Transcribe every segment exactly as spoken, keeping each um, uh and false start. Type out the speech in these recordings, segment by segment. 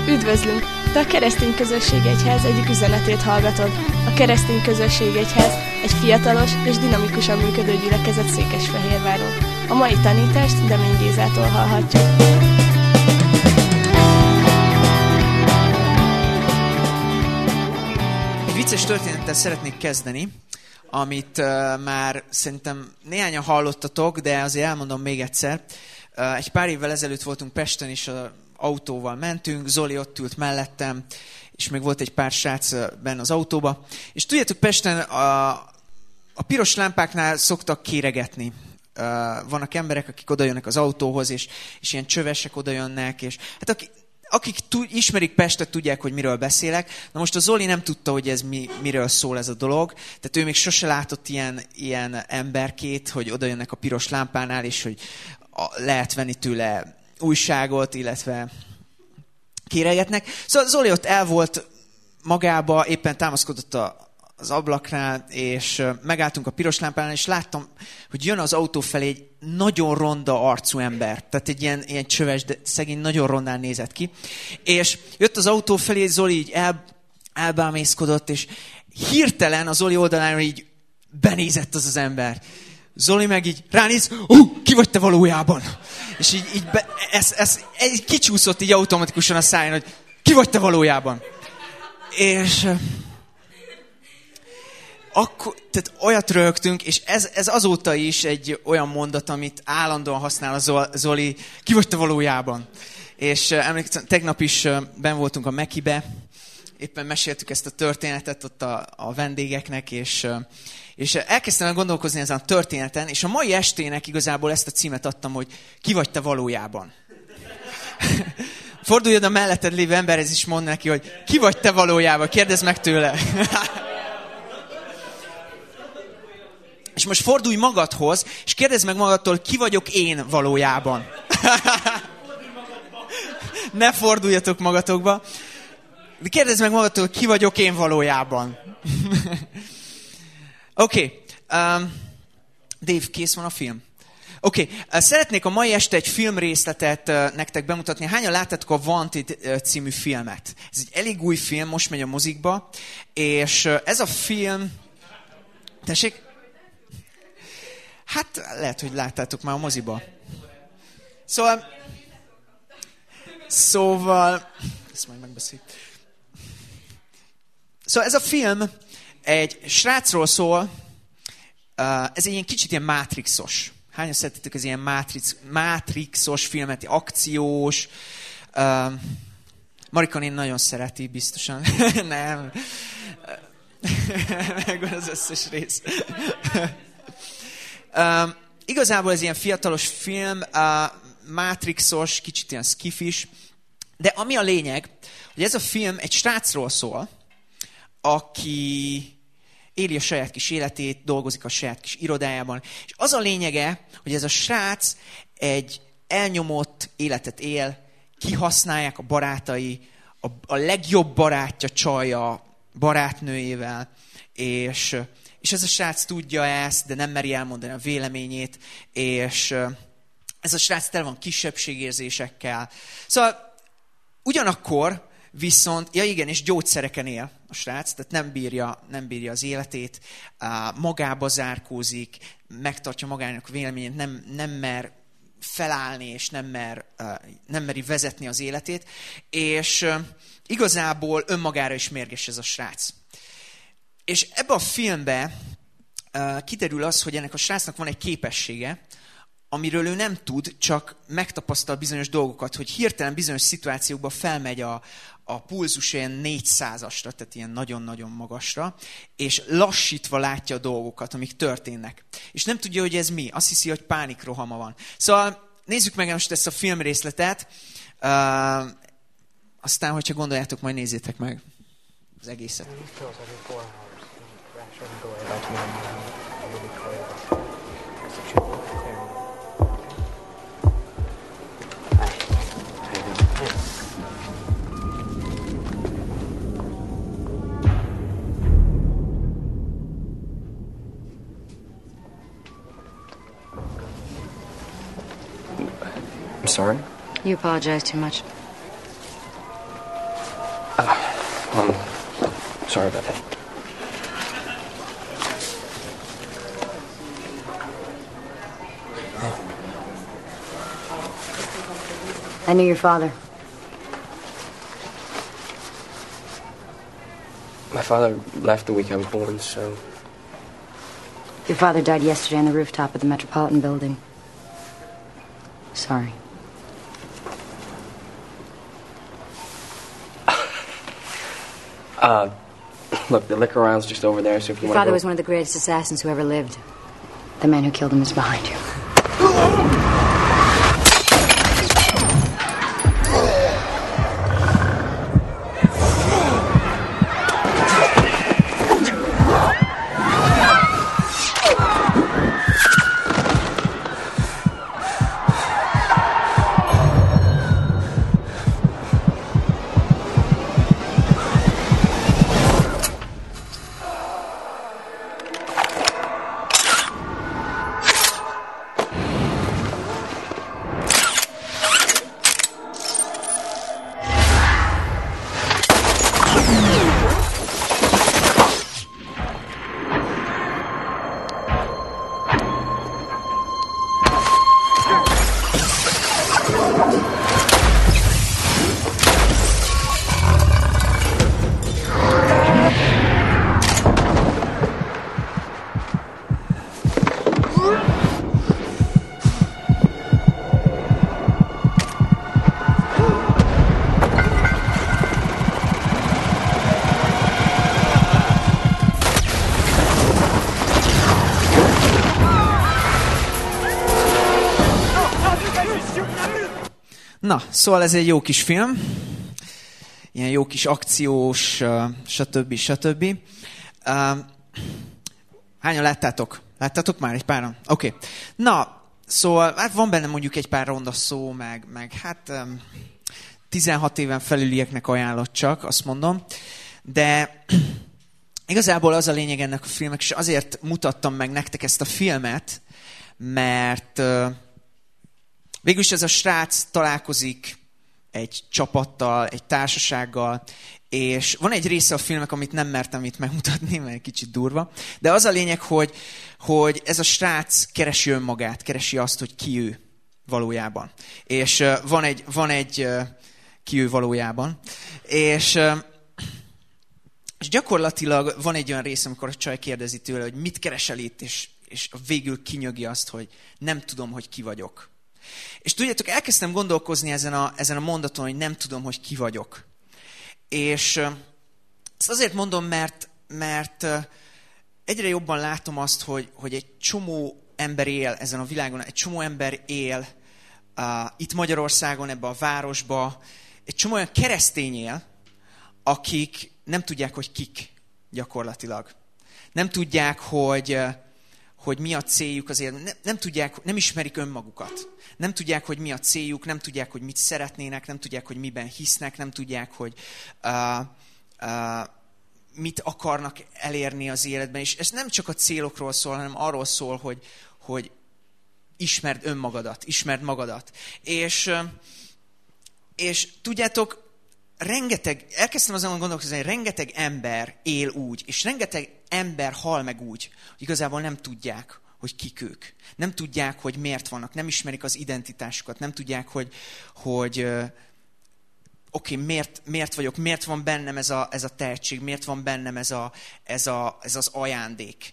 Üdvözlünk! Te a Keresztény Közösség Egyház egyik üzenetét hallgatod. A Keresztény Közösség Egyház egy fiatalos és dinamikusan működő gyülekezet Székesfehérváron. A mai tanítást Demény Gézától hallhatjuk. Egy vicces történettel szeretnék kezdeni, amit uh, már szerintem néhányan hallottatok, de azért elmondom még egyszer. Uh, egy pár évvel ezelőtt voltunk Pesten, és uh, autóval mentünk, Zoli ott ült mellettem, és még volt egy pár srác benne az autóba. És tudjátok, Pesten a, a piros lámpáknál szoktak kéregetni. Uh, vannak emberek, akik odajönnek az autóhoz, és, és ilyen csövesek odajönnek, és hát akik, akik tud, ismerik Pestet, tudják, hogy miről beszélek. Na most a Zoli nem tudta, hogy ez mi, miről szól ez a dolog, tehát ő még sose látott ilyen, ilyen emberkét, hogy odajönnek a piros lámpánál, és hogy a, lehet venni tőle újságot, illetve kéregetnek. Szóval Zoli ott el volt magába, éppen támaszkodott a, az ablaknál, és megálltunk a piros lámpánál, és láttam, hogy jön az autó felé egy nagyon ronda arcú ember. Tehát egy ilyen, ilyen csöves, de szegény nagyon rondán nézett ki. És jött az autó felé, Zoli így el, elbámészkodott, és hirtelen az Zoli oldalára így benézett az az ember. Zoli meg így ránéz, hú, ki vagy te valójában? És így, így be, ez, ez, ez kicsúszott így automatikusan a száján, hogy ki vagy te valójában? És akkor, tehát olyat rögtünk, és ez, ez azóta is egy olyan mondat, amit állandóan használ a Zoli, ki vagy te valójában? És emlékszem, tegnap is benn voltunk a Mekibe, éppen meséltük ezt a történetet ott a, a vendégeknek, és... És elkezdtem gondolkozni ezen a történeten, és a mai estének igazából ezt a címet adtam, hogy ki vagy te valójában. Fordulj oda a melletted lévő emberhez is, mondd neki, hogy ki vagy te valójában, kérdezd meg tőle. És most fordulj magadhoz, és kérdezd meg magadtól, ki vagyok én valójában. Ne forduljatok magatokba. De kérdezd meg magadtól, ki vagyok én valójában. Oké, okay. um, Dave, kész van a film? Oké, okay. uh, szeretnék a mai este egy filmrészletet uh, nektek bemutatni. Hányan láttátok a Wanted uh, című filmet? Ez egy elég új film, most megy a mozikba, és uh, ez a film... Tessék? Hát lehet, hogy láttátok már a moziba. Szóval... Szóval... Ezt majd megbeszéljük. Szóval ez a film... Egy srácról szól, uh, ez egy ilyen kicsit ilyen Matrixos. Hányan szeretitek az ilyen Matrix, Matrixos filmet, akciós. Uh, Marika én nagyon szereti, biztosan. Nem. Megvan az összes rész. uh, igazából ez ilyen fiatalos film, uh, Matrixos, kicsit ilyen skifis. De ami a lényeg, hogy ez a film egy srácról szól, aki éli a saját kis életét, dolgozik a saját kis irodájában. És az a lényege, hogy ez a srác egy elnyomott életet él, kihasználják a barátai, a, a legjobb barátja csalja barátnőjével, és, és ez a srác tudja ezt, de nem meri elmondani a véleményét, és ez a srác tele van kisebbségérzésekkel. Szóval ugyanakkor viszont, ja igen, és gyógyszereken él a srác, tehát nem bírja, nem bírja az életét, magába zárkózik, megtartja magának a véleményét, nem, nem mer felállni, és nem, mer, nem meri vezetni az életét, és igazából önmagára is mérges ez a srác. És ebbe a filmbe kiderül az, hogy ennek a srácnak van egy képessége, amiről ő nem tud, csak megtapasztal bizonyos dolgokat, hogy hirtelen bizonyos szituációkban felmegy a, a pulzus ilyen négyszázasra, tehát ilyen nagyon-nagyon magasra, és lassítva látja a dolgokat, amik történnek. És nem tudja, hogy ez mi. Azt hiszi, hogy pánikrohama van. Szóval nézzük meg most ezt a filmrészletet, uh, aztán, hogyha gondoljátok, majd nézzétek meg az egészet. I'm sorry? You apologize too much. Um, sorry about that. I knew your father. My father left the week I was born, so... Your father died yesterday on the rooftop of the Metropolitan Building. Sorry. uh, look, the liquor aisle's just over there, so if you Your want to father go... was one of the greatest assassins who ever lived. The man who killed him is behind you. Na, szóval ez egy jó kis film, ilyen jó kis akciós, stb. stb. Hányan láttátok? Láttátok már egy páran? Oké. Okay. Na, szóval hát van benne mondjuk egy pár ronda szó, meg, meg hát tizenhat éven felülieknek ajánlott csak, azt mondom. De igazából az a lényeg ennek a filmnek, és azért mutattam meg nektek ezt a filmet, mert... Végülis ez a srác találkozik egy csapattal, egy társasággal, és van egy része a filmnek, amit nem mertem itt megmutatni, mert egy kicsit durva, de az a lényeg, hogy, hogy ez a srác keresi önmagát, keresi azt, hogy ki ő valójában. És van egy, van egy ki ő valójában. És, és gyakorlatilag van egy olyan rész, amikor a csaj kérdezi tőle, hogy mit keresel itt, és, és végül kinyögi azt, hogy nem tudom, hogy ki vagyok. És tudjátok, elkezdtem gondolkozni ezen a, ezen a mondaton, hogy nem tudom, hogy ki vagyok. És ezt azért mondom, mert, mert egyre jobban látom azt, hogy, hogy egy csomó ember él ezen a világon, egy csomó ember él uh, itt Magyarországon, ebbe a városba, egy csomó olyan keresztény él, akik nem tudják, hogy kik gyakorlatilag. Nem tudják, hogy... hogy mi a céljuk azért, nem, nem tudják, nem ismerik önmagukat. Nem tudják, hogy mi a céljuk, nem tudják, hogy mit szeretnének, nem tudják, hogy miben hisznek, nem tudják, hogy uh, uh, mit akarnak elérni az életben. És ez nem csak a célokról szól, hanem arról szól, hogy, hogy ismerd önmagadat, ismerd magadat. És, uh, és tudjátok, rengeteg, elkezdtem azon gondolkozni, hogy rengeteg ember él úgy, és rengeteg ember hal meg úgy, hogy igazából nem tudják, hogy kik ők. Nem tudják, hogy miért vannak, nem ismerik az identitásukat, nem tudják, hogy, hogy uh, oké, okay, miért, miért vagyok, miért van bennem ez a, ez a tehetség, miért van bennem ez, a, ez, a, ez az ajándék.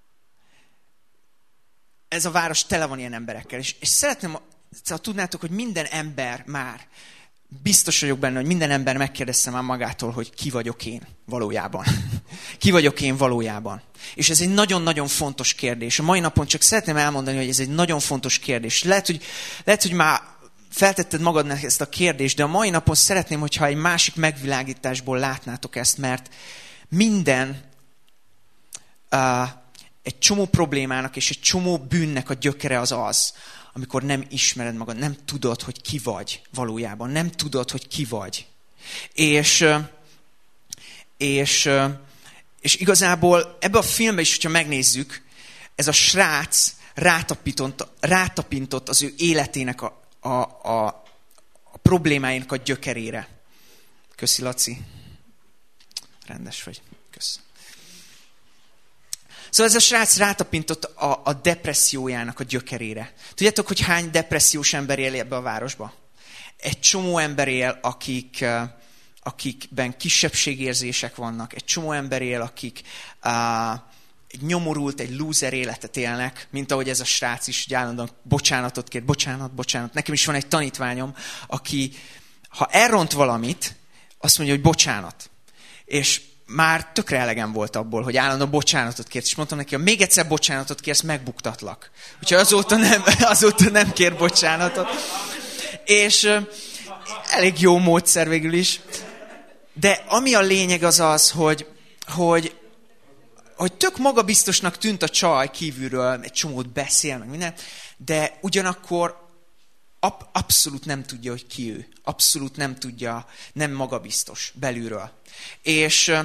Ez a város tele van ilyen emberekkel, és, és szeretném, ha tudnátok, hogy minden ember már, biztos vagyok benne, hogy minden ember megkérdezte már magától, hogy ki vagyok én valójában. Ki vagyok én valójában. És ez egy nagyon-nagyon fontos kérdés. A mai napon csak szeretném elmondani, hogy ez egy nagyon fontos kérdés. Lehet, hogy, lehet, hogy már feltetted magadnak ezt a kérdést, de a mai napon szeretném, hogyha egy másik megvilágításból látnátok ezt, mert minden uh, egy csomó problémának és egy csomó bűnnek a gyökere az az, amikor nem ismered magad, nem tudod, hogy ki vagy valójában, nem tudod, hogy ki vagy. És, és, és igazából ebbe a filmbe is, hogyha megnézzük, ez a srác rátapintott, rátapintott az ő életének a, a, a, a problémáinak a gyökerére. Köszi, Laci. rendes vagy. Köszönöm. Szóval ez a srác rátapintott a, a depressziójának a gyökerére. Tudjátok, hogy hány depressziós ember él ebbe a városba? Egy csomó ember él, akik, akikben kisebbségérzések vannak. Egy csomó ember él, akik uh, egy nyomorult, egy loser életet élnek, mint ahogy ez a srác is, hogy állandóan bocsánatot kér. Bocsánat, bocsánat. Nekem is van egy tanítványom, aki, ha elront valamit, azt mondja, hogy bocsánat. És már tökre elegem volt abból, hogy állandóan bocsánatot kért, és mondtam neki, ha még egyszer bocsánatot kérsz, megbuktatlak. Úgyhogy azóta nem, azóta nem kér bocsánatot. És uh, elég jó módszer végül is. De ami a lényeg az az, hogy, hogy, hogy tök magabiztosnak tűnt a csaj kívülről, egy csomót beszél, meg minden, de ugyanakkor ab, abszolút nem tudja, hogy ki ő. Abszolút nem tudja, nem magabiztos belülről. És uh,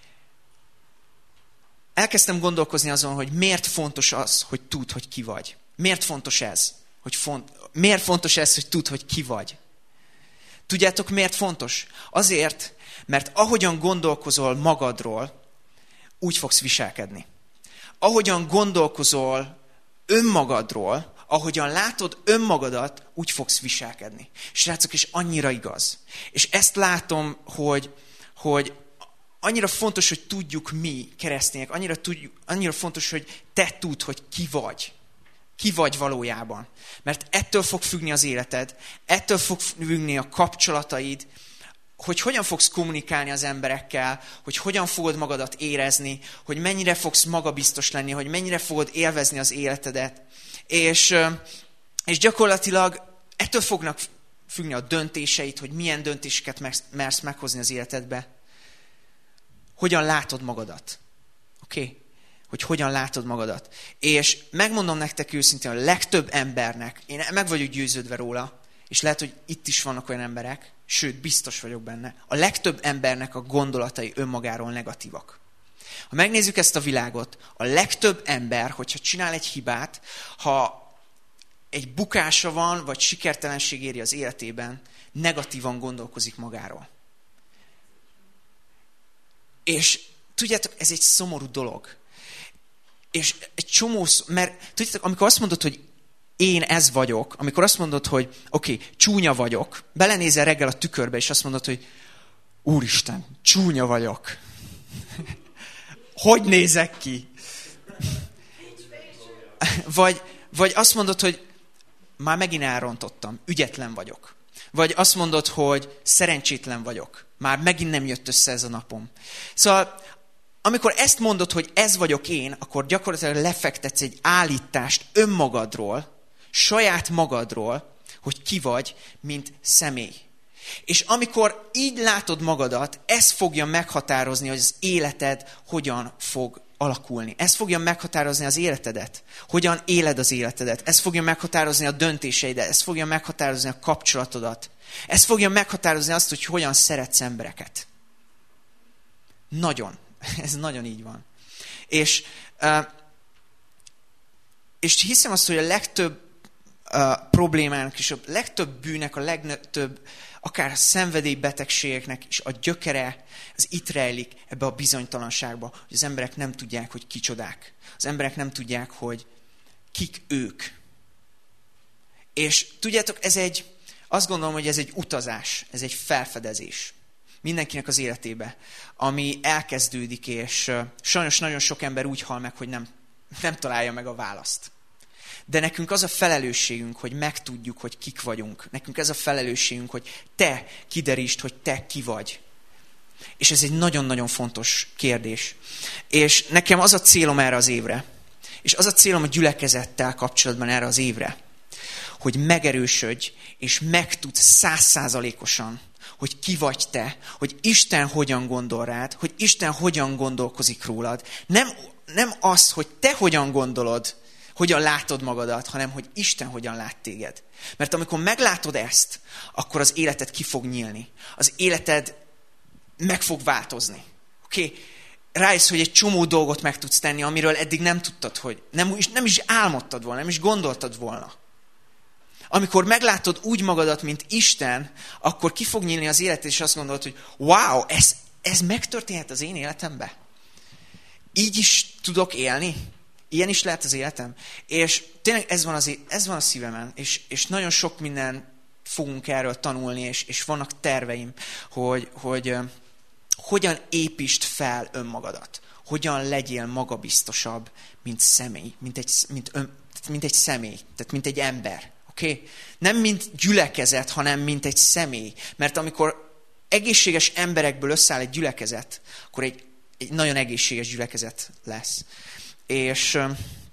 elkezdtem gondolkozni azon, hogy miért fontos az, hogy tudd, hogy ki vagy. Miért fontos ez? Hogy font, miért fontos ez, hogy tudd, hogy ki vagy? Tudjátok, miért fontos? Azért, mert ahogyan gondolkozol magadról, úgy fogsz viselkedni. Ahogyan gondolkozol önmagadról, ahogyan látod önmagadat, úgy fogsz viselkedni. Srácok, és annyira igaz. És ezt látom, hogy, hogy annyira fontos, hogy tudjuk mi, keresztények, annyira, tudjuk, annyira fontos, hogy te tudd, hogy ki vagy. Ki vagy valójában. Mert ettől fog függni az életed, ettől fog függni a kapcsolataid, hogy hogyan fogsz kommunikálni az emberekkel, hogy hogyan fogod magadat érezni, hogy mennyire fogsz magabiztos lenni, hogy mennyire fogod élvezni az életedet. És, és gyakorlatilag ettől fognak függni a döntéseid, hogy milyen döntéseket mersz meghozni az életedbe. Hogyan látod magadat. Oké? Okay? Hogy hogyan látod magadat. És megmondom nektek őszintén, a legtöbb embernek, én meg vagyok győződve róla, és lehet, hogy itt is vannak olyan emberek, sőt, biztos vagyok benne, a legtöbb embernek a gondolatai önmagáról negatívak. Ha megnézzük ezt a világot, a legtöbb ember, hogyha csinál egy hibát, ha egy bukása van, vagy sikertelenség éri az életében, negatívan gondolkozik magáról. És tudjátok, ez egy szomorú dolog. És egy csomó, mert tudjátok, amikor azt mondod, hogy én ez vagyok, amikor azt mondod, hogy oké, okay, csúnya vagyok, belenézel reggel a tükörbe, és azt mondod, hogy Úristen, csúnya vagyok. Hogy nézek ki? Vagy, vagy azt mondod, hogy már megint elrontottam, ügyetlen vagyok. Vagy azt mondod, hogy szerencsétlen vagyok, már megint nem jött össze ez a napom. Szóval amikor ezt mondod, hogy ez vagyok én, akkor gyakorlatilag lefektetsz egy állítást önmagadról, saját magadról, hogy ki vagy, mint személy. És amikor így látod magadat, ez fogja meghatározni, hogy az életed hogyan fog alakulni. Ez fogja meghatározni az életedet. Hogyan éled az életedet. Ez fogja meghatározni a döntéseidet. Ez fogja meghatározni a kapcsolatodat. Ez fogja meghatározni azt, hogy hogyan szeretsz embereket. Nagyon. Ez nagyon így van. És, uh, és hiszem azt, hogy a legtöbb uh, problémának és a legtöbb bűnek, a legtöbb akár szenvedélybetegségeknek is a gyökere, az itt rejlik ebbe a bizonytalanságba, hogy az emberek nem tudják, hogy kicsodák. Az emberek nem tudják, hogy kik ők. És tudjátok, ez egy, azt gondolom, hogy ez egy utazás, ez egy felfedezés. Mindenkinek az életébe, ami elkezdődik, és sajnos nagyon sok ember úgy hal meg, hogy nem, nem találja meg a választ. De nekünk az a felelősségünk, hogy megtudjuk, hogy kik vagyunk. Nekünk ez a felelősségünk, hogy te kiderítsd, hogy te ki vagy. És ez egy nagyon-nagyon fontos kérdés. És nekem az a célom erre az évre, és az a célom a gyülekezettel kapcsolatban erre az évre, hogy megerősödj, és megtudsz százszázalékosan, hogy ki vagy te, hogy Isten hogyan gondol rád, hogy Isten hogyan gondolkozik rólad. Nem, nem az, hogy te hogyan gondolod, hogyan látod magadat, hanem hogy Isten hogyan lát téged. Mert amikor meglátod ezt, akkor az életed ki fog nyílni. Az életed meg fog változni. Oké? Okay? Rájössz, hogy egy csomó dolgot meg tudsz tenni, amiről eddig nem tudtad, hogy nem, nem is álmodtad volna, nem is gondoltad volna. Amikor meglátod úgy magadat, mint Isten, akkor ki fog nyílni az életed, és azt gondolod, hogy wow, ez, ez megtörténhet az én életemben? Így is tudok élni? Ilyen is lehet az életem? És tényleg ez van, az, ez van a szívemen, és, és nagyon sok minden fogunk erről tanulni, és, és vannak terveim, hogy, hogy uh, hogyan építsd fel önmagadat. Hogyan legyél magabiztosabb, mint személy, mint egy, mint ön, mint egy személy, tehát mint egy ember. Okay? Nem mint gyülekezet, hanem mint egy személy. Mert amikor egészséges emberekből összeáll egy gyülekezet, akkor egy, egy nagyon egészséges gyülekezet lesz. És uh,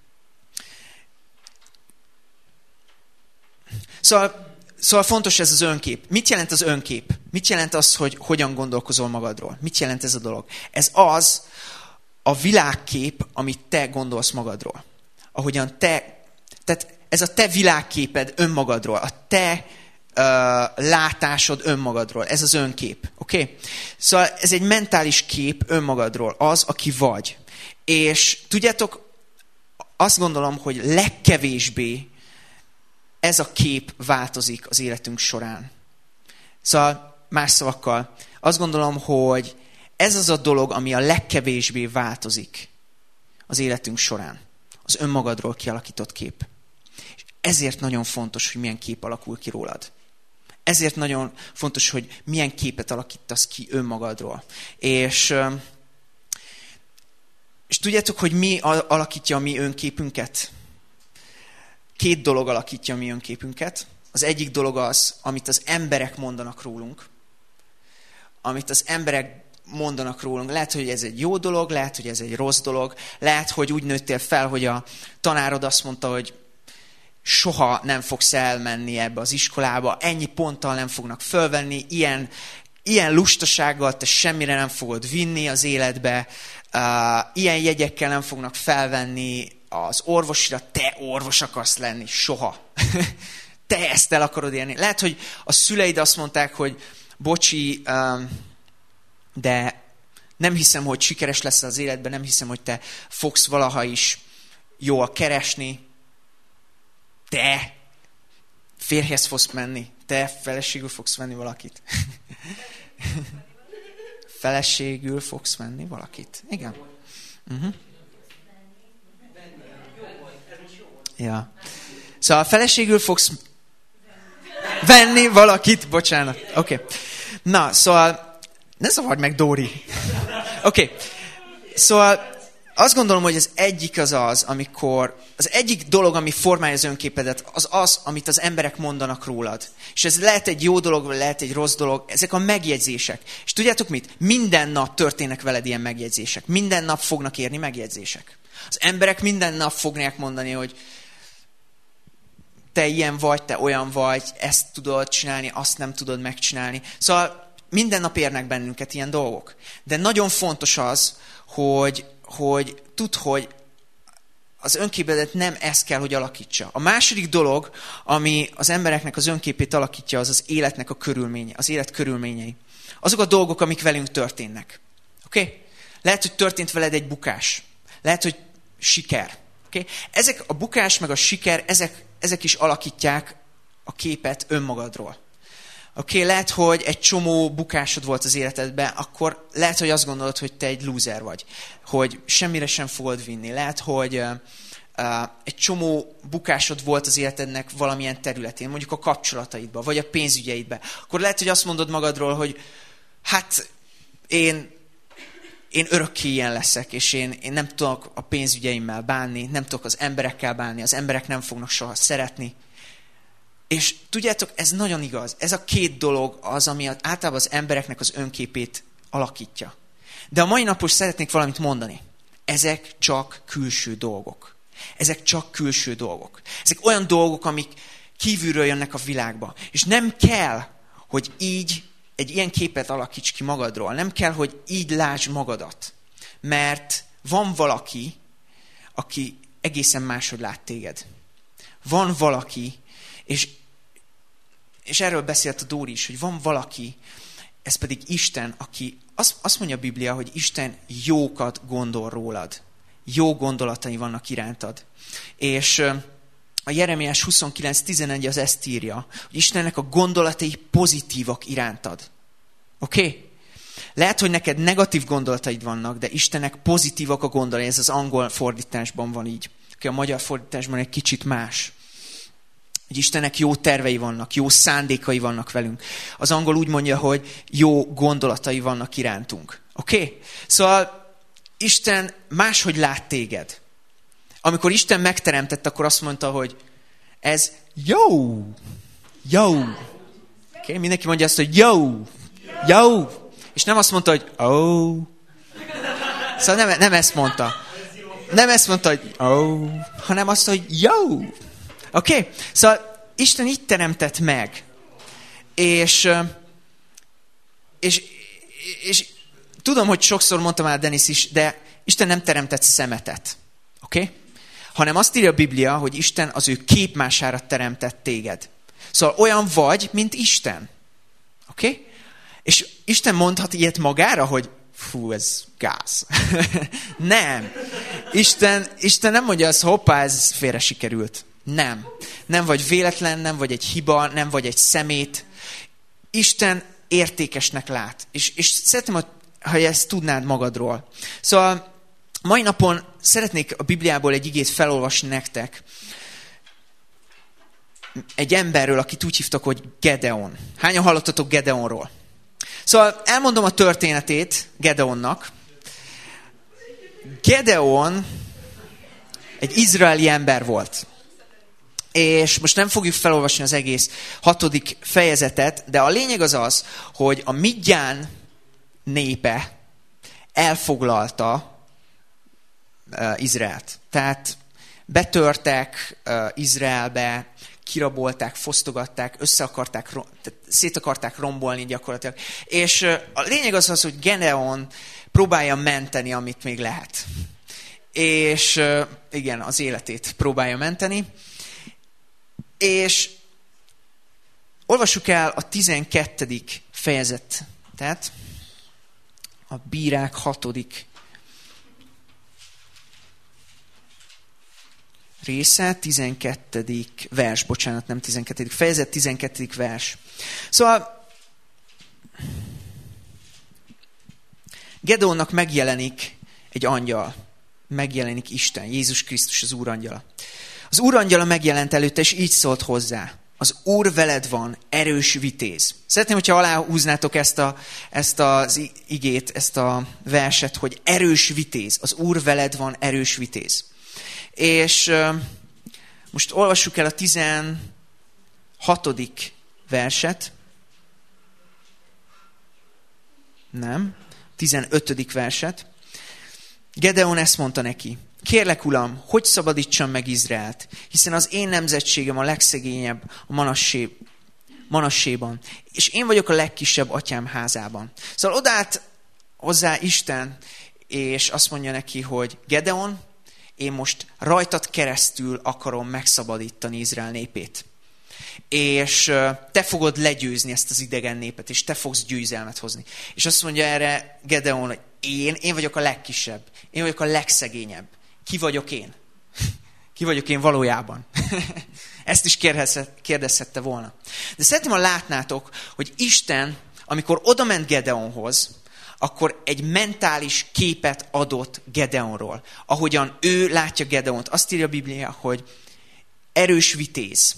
szóval, szóval fontos ez az önkép. Mit jelent az önkép? Mit jelent az, hogy hogyan gondolkozol magadról? Mit jelent ez a dolog? Ez az a világkép, amit te gondolsz magadról. Ahogyan te, tehát ez a te világképed önmagadról, a te uh, látásod önmagadról. Ez az önkép. Oké? Okay? Szóval ez egy mentális kép önmagadról. Az, aki vagy. És tudjátok, azt gondolom, hogy legkevésbé ez a kép változik az életünk során. Szóval más szavakkal, azt gondolom, hogy ez az a dolog, ami a legkevésbé változik az életünk során. Az önmagadról kialakított kép. És ezért nagyon fontos, hogy milyen kép alakul ki rólad. Ezért nagyon fontos, hogy milyen képet alakítasz ki önmagadról. És, és tudjátok, hogy mi alakítja a mi önképünket? Két dolog alakítja a mi önképünket. Az egyik dolog az, amit az emberek mondanak rólunk. Amit az emberek mondanak rólunk. Lehet, hogy ez egy jó dolog, lehet, hogy ez egy rossz dolog. Lehet, hogy úgy nőttél fel, hogy a tanárod azt mondta, hogy soha nem fogsz elmenni ebbe az iskolába, ennyi ponttal nem fognak fölvenni, ilyen, ilyen lustasággal te semmire nem fogod vinni az életbe, uh, ilyen jegyekkel nem fognak felvenni az orvosira, te orvos akarsz lenni, soha. Te ezt el akarod élni. Lehet, hogy a szüleid azt mondták, hogy bocsi, um, de nem hiszem, hogy sikeres lesz az életben, nem hiszem, hogy te fogsz valaha is jól keresni. Te férjhez fogsz menni, te feleségül fogsz venni valakit. Feleségül fogsz venni valakit. Igen. Uh-huh. Ja. Szóval feleségül fogsz venni valakit, bocsánat. Oké. Okay. Na, szóval ne zavard meg, Dóri. Oké. Okay. Szóval azt gondolom, hogy az egyik az az, amikor az egyik dolog, ami formálja az önképedet, az az, amit az emberek mondanak rólad. És ez lehet egy jó dolog, vagy lehet egy rossz dolog. Ezek a megjegyzések. És tudjátok mit? Minden nap történnek veled ilyen megjegyzések. Minden nap fognak érni megjegyzések. Az emberek minden nap fogják mondani, hogy te ilyen vagy, te olyan vagy, ezt tudod csinálni, azt nem tudod megcsinálni. Szóval minden nap érnek bennünket ilyen dolgok. De nagyon fontos az, hogy, hogy tudd, hogy az önképedet nem ez kell, hogy alakítsa. A második dolog, ami az embereknek az önképét alakítja, az az életnek a körülménye, az élet körülményei. Azok a dolgok, amik velünk történnek. Oké? Okay? Lehet, hogy történt veled egy bukás. Lehet, hogy siker. Okay? Ezek a bukás meg a siker, ezek, ezek is alakítják a képet önmagadról. Oké, okay, lehet, hogy egy csomó bukásod volt az életedben, akkor lehet, hogy azt gondolod, hogy te egy loser vagy. Hogy semmire sem fogod vinni. Lehet, hogy uh, uh, egy csomó bukásod volt az életednek valamilyen területén, mondjuk a kapcsolataidban, vagy a pénzügyeidben. Akkor lehet, hogy azt mondod magadról, hogy hát én, én örökké ilyen leszek, és én, én nem tudok a pénzügyeimmel bánni, nem tudok az emberekkel bánni, az emberek nem fognak soha szeretni. És tudjátok, ez nagyon igaz. Ez a két dolog az, ami általában az embereknek az önképét alakítja. De a mai napon szeretnék valamit mondani. Ezek csak külső dolgok. Ezek csak külső dolgok. Ezek olyan dolgok, amik kívülről jönnek a világba. És nem kell, hogy így egy ilyen képet alakíts ki magadról. Nem kell, hogy így lásd magadat. Mert van valaki, aki egészen máshogy lát téged. Van valaki, És, és erről beszélt a Dóri is, hogy van valaki, ez pedig Isten, aki azt, azt mondja a Biblia, hogy Isten jókat gondol rólad. Jó gondolatai vannak irántad. És a Jeremiás huszonkilenc tizenegy az ezt írja, hogy Istennek a gondolatai pozitívak irántad. Oké? Okay? Lehet, hogy neked negatív gondolataid vannak, de Istennek pozitívak a gondolatai. Ez az angol fordításban van így. A magyar fordításban egy kicsit más. Hogy Istennek jó tervei vannak, jó szándékai vannak velünk. Az angol úgy mondja, hogy jó gondolatai vannak irántunk. Oké? Okay? Szóval Isten máshogy lát téged. Amikor Isten megteremtett, akkor azt mondta, hogy ez jó. Jó. Oké? Okay? Mindenki mondja azt, hogy jó. Jó. És nem azt mondta, hogy oh. Szóval nem, nem ezt mondta. Nem ezt mondta, hogy oh, hanem azt, hogy jó. Oké? Okay? Szóval Isten így teremtett meg. És, és, és tudom, hogy sokszor mondtam már Denis is, de Isten nem teremtett szemetet. Oké? Okay? Hanem azt írja a Biblia, hogy Isten az ő képmására teremtett téged. Szóval olyan vagy, mint Isten. Oké? Okay? És Isten mondhat ilyet magára, hogy fú, ez gáz. Nem. Isten, Isten nem mondja azt, hoppá, ez félre sikerült. Nem. Nem vagy véletlen, nem vagy egy hiba, nem vagy egy szemét. Isten értékesnek lát. És, és szeretném, ha ezt tudnád magadról. Szóval mai napon szeretnék a Bibliából egy igét felolvasni nektek. Egy emberről, akit úgy hívtak, hogy Gedeon. Hányan hallottatok Gedeonról? Szóval elmondom a történetét Gedeonnak. Gedeon egy izraeli ember volt. És most nem fogjuk felolvasni az egész hatodik fejezetet, de a lényeg az az, hogy a Midján népe elfoglalta uh, Izraelt. Tehát betörtek uh, Izraelbe, kirabolták, fosztogatták, össze akarták, tehát szét akarták rombolni gyakorlatilag. És uh, a lényeg az az, hogy Gedeon próbálja menteni, amit még lehet. És uh, igen, az életét próbálja menteni. És olvassuk el a tizenkettedik fejezetet, a Bírák hatodik része, tizenkettedik vers, bocsánat, nem tizenkettedik fejezet, tizenkettedik vers. Szóval Gedeonnak megjelenik egy angyal, megjelenik Isten, Jézus Krisztus az Úrangyala. Az Úrangyala megjelent előtte, és így szólt hozzá. Az Úr veled van, erős vitéz. Szeretném, hogyha aláhúznátok ezt, a, ezt az igét, ezt a verset, hogy erős vitéz. Az Úr veled van, erős vitéz. És uh, most olvassuk el a tizenhatodik verset. Nem, tizenötödik verset. Gedeon ezt mondta neki. Kérlek, uram, hogy szabadítsam meg Izraelt, hiszen az én nemzetségem a legszegényebb a Manassé, Manasséban, és én vagyok a legkisebb atyám házában. Szóval odállt hozzá Isten, és azt mondja neki, hogy Gedeon, én most rajtad keresztül akarom megszabadítani Izrael népét. És te fogod legyőzni ezt az idegen népet, és te fogsz győzelmet hozni. És azt mondja erre Gedeon, hogy én, én vagyok a legkisebb, én vagyok a legszegényebb. Ki vagyok én? Ki vagyok én valójában? Ezt is kérdezhette volna. De szeretném, ha látnátok, hogy Isten, amikor odament Gedeonhoz, akkor egy mentális képet adott Gedeonról. Ahogyan ő látja Gedeont. Azt írja a Biblia, hogy erős vitéz.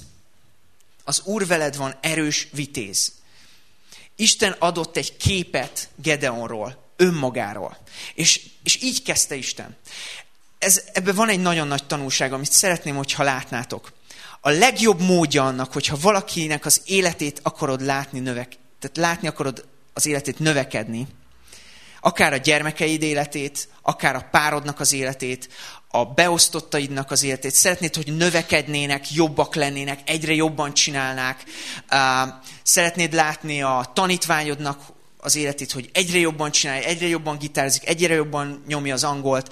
Az Úr veled van, erős vitéz. Isten adott egy képet Gedeonról, önmagáról. És, és így kezdte Isten. Ez, ebben van egy nagyon nagy tanulság, amit szeretném, hogyha látnátok. A legjobb módja annak, hogyha valakinek az életét akarod látni, növek, tehát látni akarod az életét növekedni, akár a gyermekeid életét, akár a párodnak az életét, a beosztottaidnak az életét. Szeretnéd, hogy növekednének, jobbak lennének, egyre jobban csinálnák. Szeretnéd látni a tanítványodnak az életét, hogy egyre jobban csinálja, egyre jobban gitározik, egyre jobban nyomja az angolt.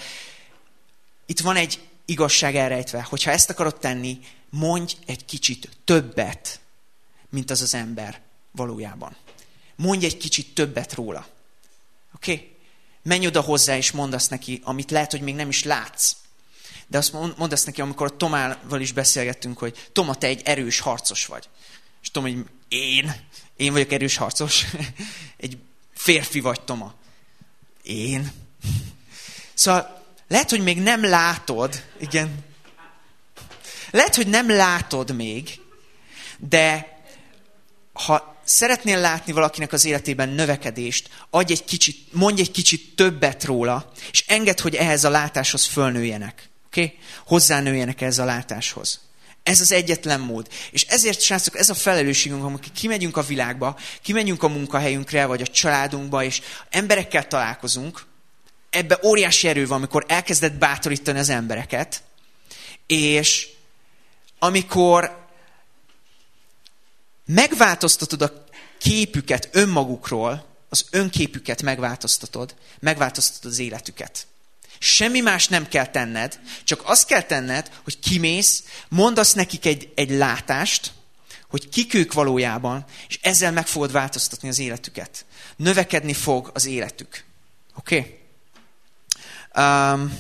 Itt van egy igazság elrejtve, hogyha ezt akarod tenni, mondj egy kicsit többet, mint az az ember valójában. Mondj egy kicsit többet róla. Oké? Okay? Menj oda hozzá, és mondd azt neki, amit lehet, hogy még nem is látsz. De azt mondd azt neki, amikor a Tomával is beszélgettünk, hogy Toma, te egy erős harcos vagy. És Tom, hogy én? Én vagyok erős harcos? Egy férfi vagy, Toma. Én? Szóval lehet, hogy még nem látod, igen. Lehet, hogy nem látod még, de ha szeretnél látni valakinek az életében növekedést, adj egy kicsit, mondj egy kicsit többet róla, és engedd, hogy ehhez a látáshoz fölnőjenek. Okay? Hozzánőjenek ehhez a látáshoz. Ez az egyetlen mód. És ezért, srácok, ez a felelősségünk, amikor kimegyünk a világba, kimegyünk a munkahelyünkre, vagy a családunkba, és emberekkel találkozunk, ebbe óriási erő van, amikor elkezded bátorítani az embereket, és amikor megváltoztatod a képüket önmagukról, az önképüket megváltoztatod, megváltoztatod az életüket. Semmi más nem kell tenned, csak azt kell tenned, hogy kimész, mondasz nekik egy, egy látást, hogy kik ők valójában, és ezzel meg fogod változtatni az életüket. Növekedni fog az életük. Oké? Okay? Um,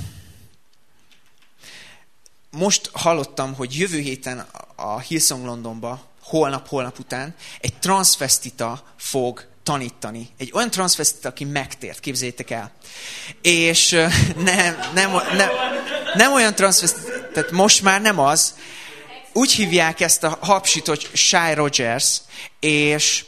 most hallottam, hogy jövő héten a Hillsong Londonba, holnap, holnap után egy transvestita fog tanítani. Egy olyan transvestita, aki megtért, képzeljétek el. És nem, nem, nem, nem olyan transvestita, tehát most már nem az. Úgy hívják ezt a hapsit, hogy Shy Rogers, és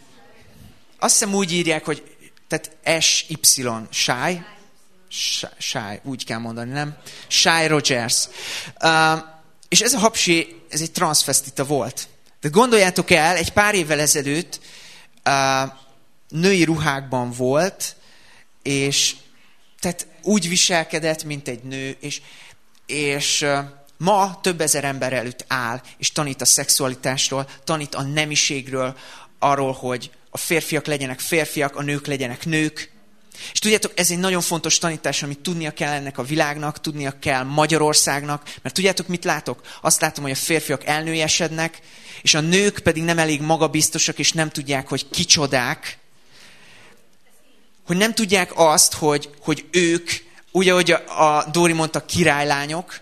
azt hiszem úgy írják, hogy tehát S Y, Shy, Shy, úgy kell mondani, nem? Shy Rogers. Uh, és ez a hapsi, ez egy transvestita volt. De gondoljátok el, egy pár évvel ezelőtt uh, női ruhákban volt, és tehát úgy viselkedett, mint egy nő, és, és uh, ma több ezer ember előtt áll, és tanít a szexualitásról, tanít a nemiségről, arról, hogy a férfiak legyenek férfiak, a nők legyenek nők. És tudjátok, ez egy nagyon fontos tanítás, amit tudnia kell ennek a világnak, tudnia kell Magyarországnak, mert tudjátok, mit látok? Azt látom, hogy a férfiak elnőjesednek, és a nők pedig nem elég magabiztosak, és nem tudják, hogy kicsodák, hogy nem tudják azt, hogy, hogy ők, úgy, ahogy a, a Dóri mondta, királylányok,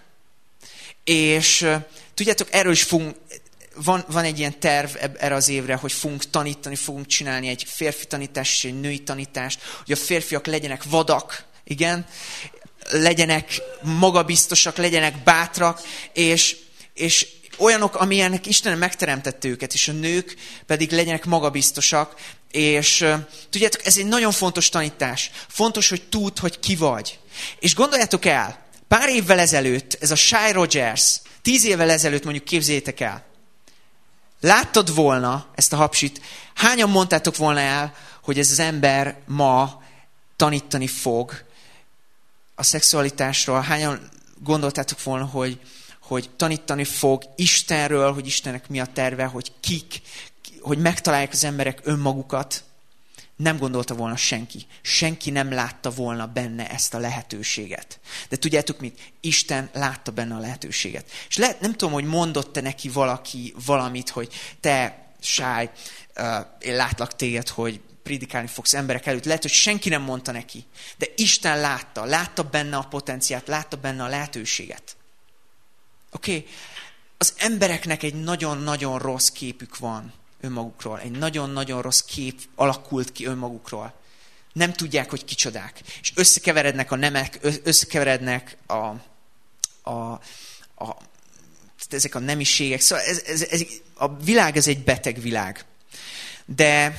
és uh, tudjátok, erről is fogunk, van, van egy ilyen terv erre az évre, hogy fogunk tanítani, fogunk csinálni egy férfi tanítást és egy női tanítást, hogy a férfiak legyenek vadak, igen, legyenek magabiztosak, legyenek bátrak, és, és olyanok, amilyenek Isten megteremtette őket, és a nők pedig legyenek magabiztosak, és uh, tudjátok, ez egy nagyon fontos tanítás. Fontos, hogy tudd, hogy ki vagy. És gondoljátok el, pár évvel ezelőtt, ez a Shy Rogers, tíz évvel ezelőtt mondjuk képzeljétek el, láttad volna ezt a hapsit, hányan mondtátok volna el, hogy ez az ember ma tanítani fog a szexualitásról, hányan gondoltátok volna, hogy, hogy tanítani fog Istenről, hogy Istennek mi a terve, hogy kik, hogy megtalálják az emberek önmagukat. Nem gondolta volna senki. Senki nem látta volna benne ezt a lehetőséget. De tudjátok mit? Isten látta benne a lehetőséget. És lehet, nem tudom, hogy mondott-e neki valaki valamit, hogy te, Shy, uh, én látlak téged, hogy prédikálni fogsz emberek előtt. Lehet, hogy senki nem mondta neki. De Isten látta. Látta benne a potenciát, látta benne a lehetőséget. Oké? Okay? Az embereknek egy nagyon-nagyon rossz képük van önmagukról. Egy nagyon-nagyon rossz kép alakult ki önmagukról. Nem tudják, hogy kicsodák. És összekeverednek a nemek, összekeverednek a, a, a, ezek a nemiségek. Szóval ez, ez, ez, a világ ez egy beteg világ. De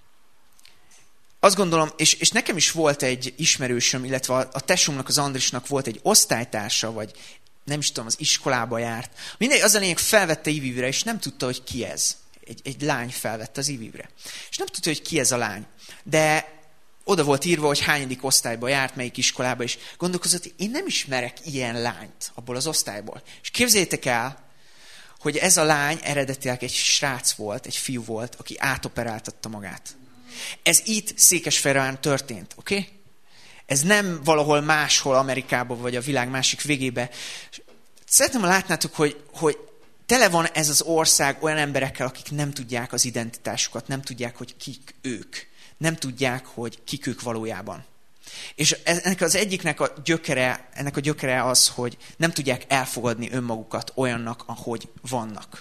azt gondolom, és, és nekem is volt egy ismerősöm, illetve a, a tesómnak, az Andrisnak volt egy osztálytársa, vagy nem is tudom, az iskolába járt. Mindegy, az a lényeg, felvette ivívre, és nem tudta, hogy ki ez. Egy, egy lány felvette az ivívre. És nem tudta, hogy ki ez a lány. De oda volt írva, hogy hányadik osztályba járt, melyik iskolába, és gondolkozott, hogy én nem ismerek ilyen lányt abból az osztályból. És képzeljétek el, hogy ez a lány eredetileg egy srác volt, egy fiú volt, aki átoperáltatta magát. Ez itt Székesfehérváron történt, oké? Okay? Ez nem valahol máshol Amerikában, vagy a világ másik végébe. Szeretném, ha látnátok, hogy, hogy tele van ez az ország olyan emberekkel, akik nem tudják az identitásukat, nem tudják, hogy kik ők. Nem tudják, hogy kik ők valójában. És ennek az egyiknek a gyökere, ennek a gyökere az, hogy nem tudják elfogadni önmagukat olyannak, ahogy vannak.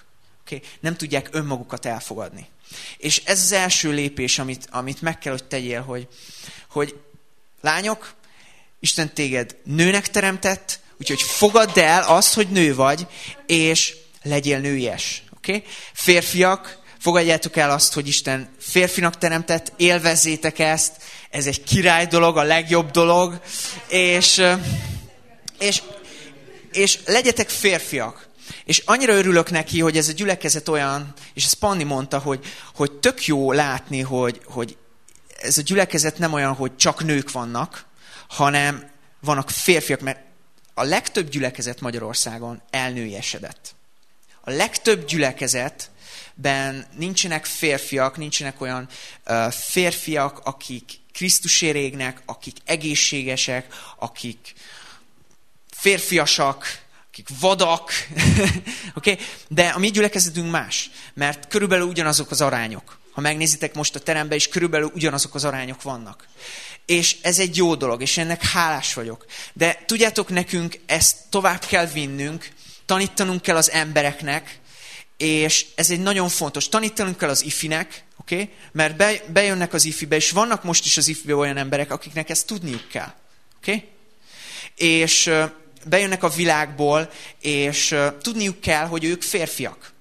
Okay? Nem tudják önmagukat elfogadni. És ez az első lépés, amit, amit meg kell, hogy tegyél, hogy, hogy lányok, Isten téged nőnek teremtett, úgyhogy fogadd el azt, hogy nő vagy, és legyél nőies. Okay? Férfiak, fogadjátok el azt, hogy Isten férfinak teremtett, élvezzétek ezt, ez egy király dolog, a legjobb dolog, és, és, és legyetek férfiak. És annyira örülök neki, hogy ez a gyülekezet olyan, és ezt Panni mondta, hogy, hogy tök jó látni, hogy, hogy ez a gyülekezet nem olyan, hogy csak nők vannak, hanem vannak férfiak, mert a legtöbb gyülekezet Magyarországon elnőiesedett. A legtöbb gyülekezetben nincsenek férfiak, nincsenek olyan uh, férfiak, akik Krisztusért égnek, akik egészségesek, akik férfiasak, akik vadak, okay? De a mi gyülekezetünk más, mert körülbelül ugyanazok az arányok. Ha megnézitek most a teremben is, körülbelül ugyanazok az arányok vannak. És ez egy jó dolog, és ennek hálás vagyok. De tudjátok, nekünk ezt tovább kell vinnünk, tanítanunk kell az embereknek, és ez egy nagyon fontos. Tanítanunk kell az ifinek, okay? Mert be, bejönnek az ifibe, és vannak most is az ifibe olyan emberek, akiknek ezt tudniuk kell. Okay? És uh, bejönnek a világból, és uh, tudniuk kell, hogy ők férfiak.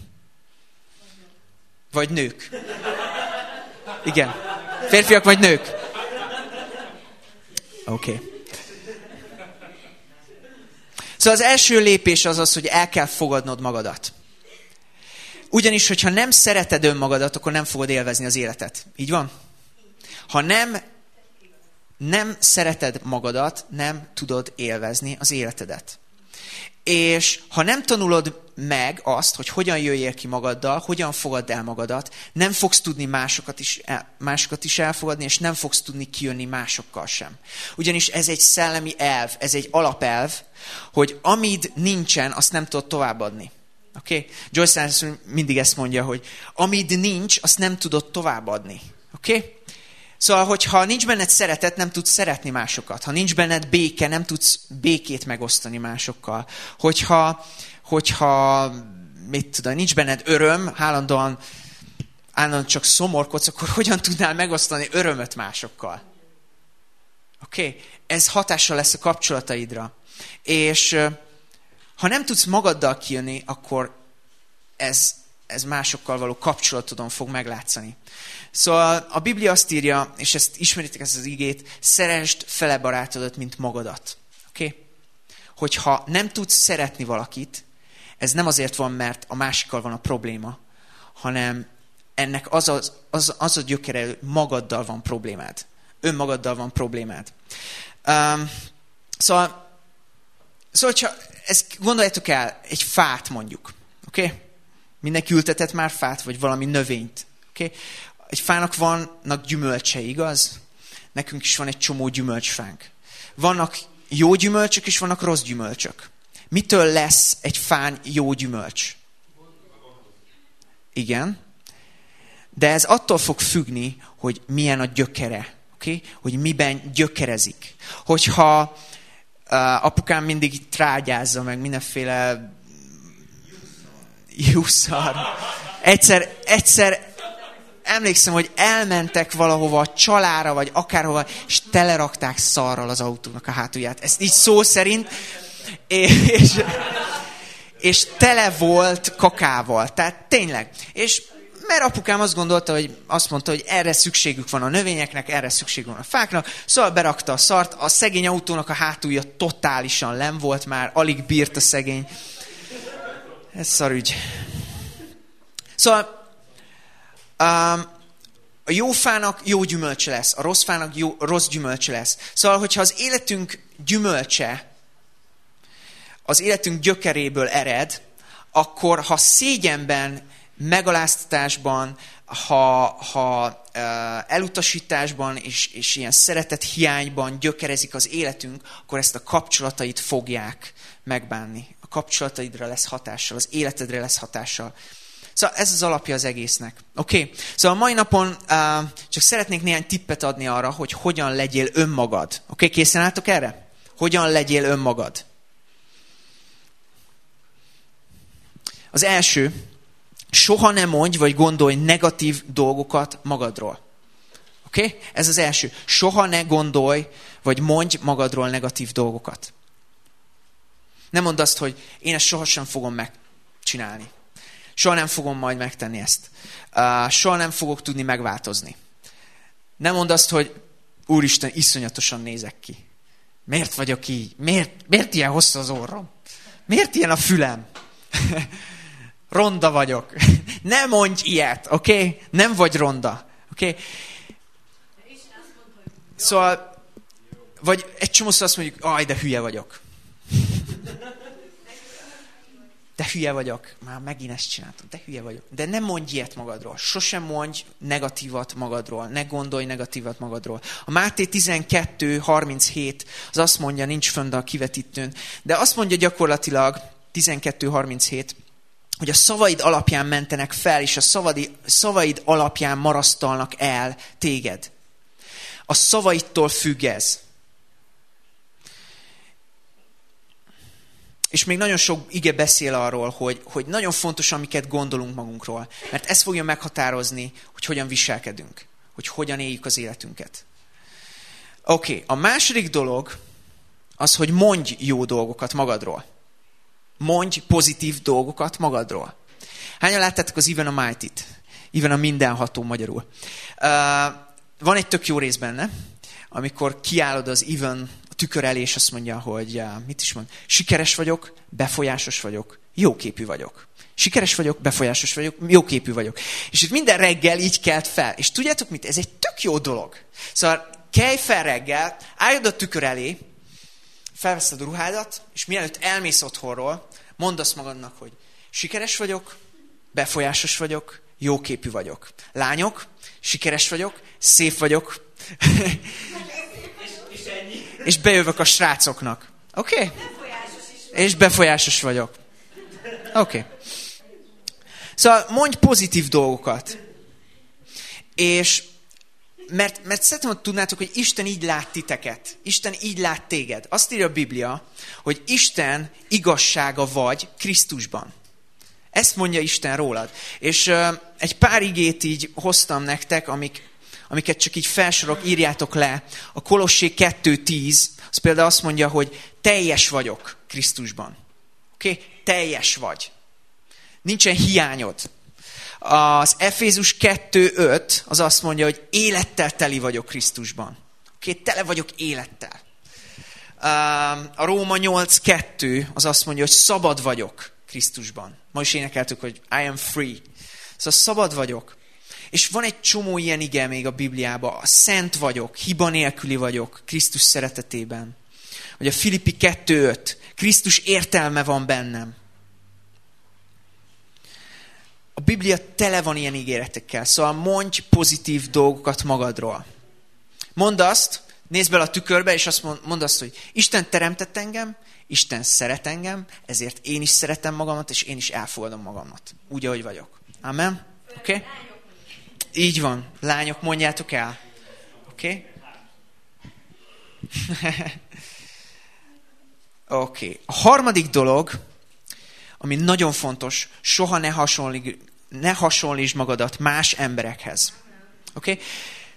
Vagy nők. Igen. Férfiak vagy nők. Oké. Okay. Szóval az első lépés az az, hogy el kell fogadnod magadat. Ugyanis, hogyha nem szereted önmagadat, akkor nem fogod élvezni az életet. Így van? Ha nem, nem szereted magadat, nem tudod élvezni az életedet. És ha nem tanulod meg azt, hogy hogyan jöjjél ki magaddal, hogyan fogadd el magadat, nem fogsz tudni másokat is, el, másokat is elfogadni, és nem fogsz tudni kijönni másokkal sem. Ugyanis ez egy szellemi elv, ez egy alapelv, hogy amíg nincsen, azt nem tudod továbbadni. Okay? Joyce Anderson mindig ezt mondja, hogy amíg nincs, azt nem tudod továbbadni. Okay? Szóval, hogyha nincs benned szeretet, nem tudsz szeretni másokat. Ha nincs benned béke, nem tudsz békét megosztani másokkal. Hogyha, hogyha mit tudom, nincs benned öröm, állandóan, állandóan csak szomorkodsz, akkor hogyan tudnál megosztani örömöt másokkal? Oké? Okay? Ez hatással lesz a kapcsolataidra. És ha nem tudsz magaddal kijönni, akkor ez, ez másokkal való kapcsolatodon fog meglátszani. Szóval a Biblia azt írja, és ezt ismeritek ezt az igét, szeresd fele barátodat, mint magadat. Oké? Okay? Hogyha nem tudsz szeretni valakit, ez nem azért van, mert a másikkal van a probléma, hanem ennek az, az, az, az a gyökere, hogy magaddal van problémád. Önmagaddal van problémád. Um, szóval, szóval hogyha ezt gondoljátok el, egy fát mondjuk. Oké? Okay? Mindenki ültetett már fát, vagy valami növényt. Oké? Okay? Egy fának vannak gyümölcsei, igaz? Nekünk is van egy csomó gyümölcsfánk. Vannak jó gyümölcsök, és vannak rossz gyümölcsök. Mitől lesz egy fán jó gyümölcs? Igen. De ez attól fog függni, hogy milyen a gyökere. Okay? Hogy miben gyökerezik. Hogyha uh, apukám mindig trágyázza meg mindenféle jusszar. Egyszer, egyszer emlékszem, hogy elmentek valahova, a csalára, vagy akárhova, és telerakták szarral az autónak a hátulját. Ezt így szó szerint. És, és tele volt kakával. Tehát tényleg. És mert apukám azt gondolta, hogy azt mondta, hogy erre szükségük van a növényeknek, erre szükség van a fáknak, szóval berakta a szart, a szegény autónak a hátulja totálisan len volt már, alig bírt a szegény. Ez szarügy. Szóval um, a jó fának jó gyümölcse lesz, a rossz fának jó, rossz gyümölcse lesz. Szóval, hogyha az életünk gyümölcse az életünk gyökeréből ered, akkor ha szégyenben, megaláztatásban, ha, ha uh, elutasításban és, és ilyen szeretet hiányban gyökerezik az életünk, akkor ezt a kapcsolatait fogják megbánni. A kapcsolataidra lesz hatással, az életedre lesz hatással. Szóval ez az alapja az egésznek. Oké? Okay? Szóval a mai napon uh, csak szeretnék néhány tippet adni arra, hogy hogyan legyél önmagad. Oké? Okay? Készen álltok erre? Hogyan legyél önmagad? Az első, soha ne mondj, vagy gondolj negatív dolgokat magadról. Oké? Okay? Ez az első. Soha ne gondolj, vagy mondj magadról negatív dolgokat. Nem mondd azt, hogy én ezt sohasem fogom megcsinálni. Soha nem fogom majd megtenni ezt. Uh, soha nem fogok tudni megváltozni. Nem mondd azt, hogy Úristen, iszonyatosan nézek ki. Miért vagyok így? Miért, miért ilyen hosszú az orrom? Miért ilyen a fülem? Ronda vagyok. Ne mondj ilyet, oké? Okay? Nem vagy ronda, oké? Okay? Szóval, vagy egy csomószor azt mondjuk, aj, de hülye vagyok. De hülye vagyok. Már megint ezt csináltam. De hülye vagyok. De nem mondj ilyet magadról. Sosem mondj negatívat magadról. Ne gondolj negatívat magadról. A Máté tizenkettő harminchét az azt mondja, nincs fönn a kivetítőn, de azt mondja gyakorlatilag tizenkettő harminchét, hogy a szavaid alapján mentenek fel, és a szavadi, szavaid alapján marasztalnak el téged. A szavaidtól függ ez. És még nagyon sok ige beszél arról, hogy, hogy nagyon fontos, amiket gondolunk magunkról. Mert ez fogja meghatározni, hogy hogyan viselkedünk. Hogy hogyan éljük az életünket. Oké, okay. A második dolog az, hogy mondj jó dolgokat magadról. Mondj pozitív dolgokat magadról. Hányan láttátok az Even a Mighty-t? Even a mindenható magyarul. Uh, van egy tök jó rész benne, amikor kiállod az Even a tükör elé, és azt mondja, hogy uh, mit is mond? Sikeres vagyok, befolyásos vagyok, jóképű vagyok. Sikeres vagyok, befolyásos vagyok, jóképű vagyok. És itt minden reggel így kelt fel. És tudjátok mit? Ez egy tök jó dolog. Szóval kelj fel reggel, álljad a tükör elé, felveszed a ruhádat, és mielőtt elmész otthonról, mondd azt magadnak, hogy sikeres vagyok, befolyásos vagyok, jóképű vagyok. Lányok, sikeres vagyok, szép vagyok, és, és bejövök a srácoknak. Oké? Okay? És befolyásos vagyok. Oké. Okay. Szóval mondj pozitív dolgokat. És Mert, mert szeretném, hogy tudnátok, hogy Isten így lát titeket. Isten így lát téged. Azt írja a Biblia, hogy Isten igazsága vagy Krisztusban. Ezt mondja Isten rólad. És uh, egy pár igét így hoztam nektek, amik, amiket csak így felsorok, írjátok le. A Kolossé kettő tíz, az például azt mondja, hogy teljes vagyok Krisztusban. Oké? Okay? Teljes vagy. Nincsen hiányod. Az Efézus kettő öt az azt mondja, hogy élettel teli vagyok Krisztusban. Oké, okay? Tele vagyok élettel. A Róma nyolc kettő az azt mondja, hogy szabad vagyok Krisztusban. Ma is énekeltük, hogy I am free. Szóval szabad vagyok. És van egy csomó ilyen ige még a Bibliában. Szent vagyok, hiba nélküli vagyok Krisztus szeretetében. Vagy a Filippi kettő öt. Krisztus értelme van bennem. A Biblia tele van ilyen ígéretekkel, szóval mondj pozitív dolgokat magadról. Mondd azt, nézd bele a tükörbe, és azt mond, mondd azt, hogy Isten teremtett engem, Isten szeret engem, ezért én is szeretem magamat, és én is elfogadom magamat. Úgy, ahogy vagyok. Amen? Oké? Okay? Így van. Lányok, mondjátok el. Oké? Okay? Oké. Okay. A harmadik dolog, ami nagyon fontos, soha ne, hasonlí, ne hasonlítsd magadat más emberekhez. Oké? Okay?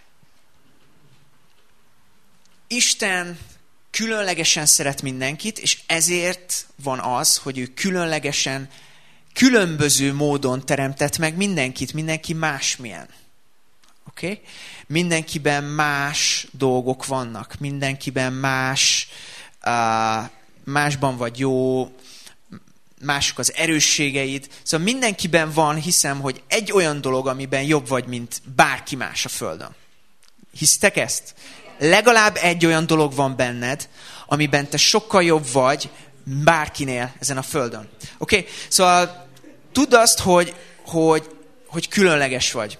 Isten különlegesen szeret mindenkit, és ezért van az, hogy ő különlegesen, különböző módon teremtett meg mindenkit, mindenki másmilyen. Oké? Okay? Mindenkiben más dolgok vannak, mindenkiben más, uh, másban vagy jó, mások az erősségeid. Szóval mindenkiben van, hiszem, hogy egy olyan dolog, amiben jobb vagy, mint bárki más a Földön. Hisztek ezt? Legalább egy olyan dolog van benned, amiben te sokkal jobb vagy bárkinél ezen a Földön. Oké? Okay? Szóval tudd azt, hogy, hogy, hogy különleges vagy.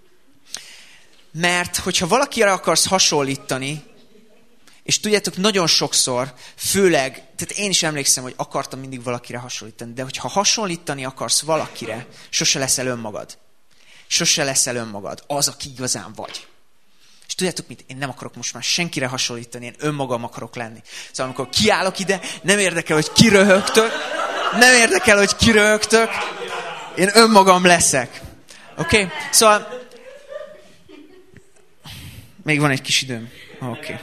Mert hogyha valakire akarsz hasonlítani, és tudjátok, nagyon sokszor, főleg, tehát én is emlékszem, hogy akartam mindig valakire hasonlítani, de hogyha hasonlítani akarsz valakire, sose leszel önmagad. Sose leszel önmagad. Az, aki igazán vagy. És tudjátok mit? Én nem akarok most már senkire hasonlítani, én önmagam akarok lenni. Szóval amikor kiállok ide, nem érdekel, hogy ki röhögtök, nem érdekel, hogy ki röhögtök. Én önmagam leszek. Oké? Okay? Szóval... Még van egy kis időm. Oké. Okay.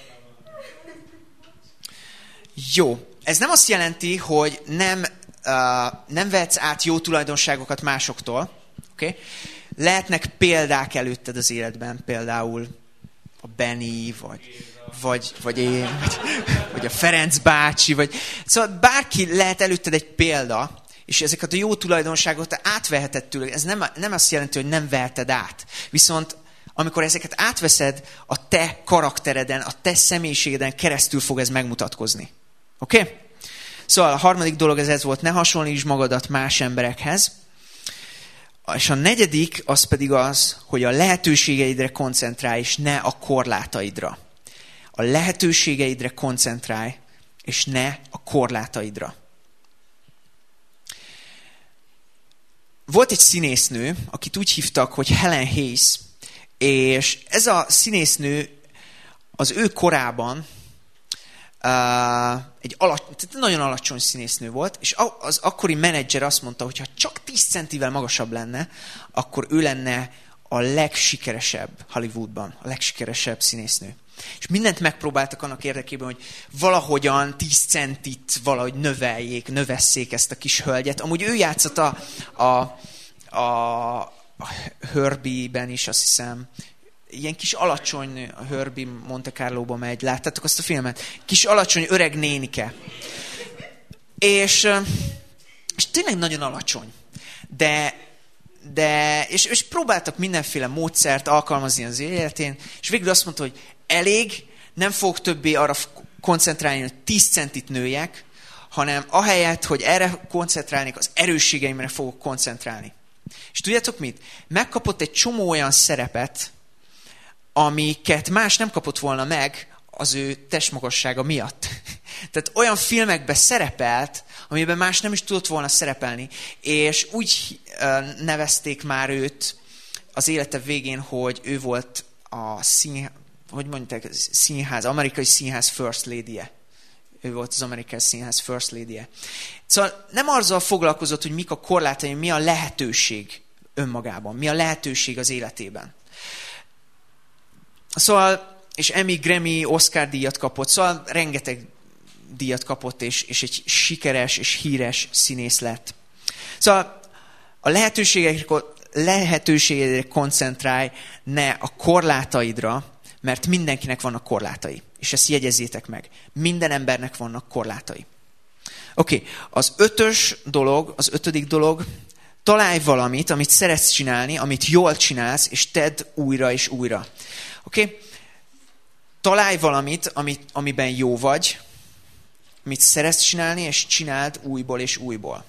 Jó. Ez nem azt jelenti, hogy nem, uh, nem vehetsz át jó tulajdonságokat másoktól. Okay? Lehetnek példák előtted az életben, például a Benny, vagy, vagy, vagy én, vagy, vagy a Ferenc bácsi, vagy... Szóval bárki lehet előtted egy példa, és ezeket a jó tulajdonságokat átveheted tőle. Ez nem, nem azt jelenti, hogy nem veheted át. Viszont amikor ezeket átveszed, a te karaktereden, a te személyiségeden keresztül fog ez megmutatkozni. Oké? Okay? Szóval a harmadik dolog ez, ez volt, ne hasonlítsd magadat más emberekhez. És a negyedik az pedig az, hogy a lehetőségeidre koncentrálj, és ne a korlátaidra. A lehetőségeidre koncentrálj, és ne a korlátaidra. Volt egy színésznő, akit úgy hívtak, hogy Helen Hayes, és ez a színésznő az ő korában uh, egy alacs, nagyon alacsony színésznő volt, és az akkori menedzser azt mondta, hogy ha csak tíz centivel magasabb lenne, akkor ő lenne a legsikeresebb Hollywoodban, a legsikeresebb színésznő. És mindent megpróbáltak annak érdekében, hogy valahogyan tíz centit valahogy növeljék, növesszék ezt a kis hölgyet. Amúgy ő játszott a, a, a, a Herbie-ben is, azt hiszem, ilyen kis alacsony, a Herbie Monte Carlo-ba megy, láttátok azt a filmet? Kis alacsony öreg nénike. És, és tényleg nagyon alacsony. De, de és, és próbáltak mindenféle módszert alkalmazni az életén, és végül azt mondta, hogy elég, nem fogok többé arra koncentrálni, hogy tíz centit nőjek, hanem ahelyett, hogy erre koncentrálnék, az erősségeimre fogok koncentrálni. És tudjátok mit? Megkapott egy csomó olyan szerepet, amiket más nem kapott volna meg az ő testmagassága miatt. Tehát olyan filmekben szerepelt, amiben más nem is tudott volna szerepelni, és úgy nevezték már őt az élete végén, hogy ő volt a színház, hogy mondják, színház, amerikai színház first lady-je. Ő volt az amerikai színház first lady-je. Szóval nem azzal foglalkozott, hogy mik a korlátai, mi a lehetőség önmagában, mi a lehetőség az életében. Szóval, és Emmy, Grammy, Oscar díjat kapott, szóval rengeteg díjat kapott, és, és egy sikeres és híres színész lett. Szóval a lehetőségekre, lehetőségekre koncentrálj, ne a korlátaidra, mert mindenkinek vannak korlátai. És ezt jegyezzétek meg. Minden embernek vannak korlátai. Oké, okay. Az ötös dolog, az ötödik dolog, találj valamit, amit szeretsz csinálni, amit jól csinálsz, és tedd újra és újra. Oké? Okay? Találj valamit, amit, amiben jó vagy, amit szeretsz csinálni, és csináld újból és újból.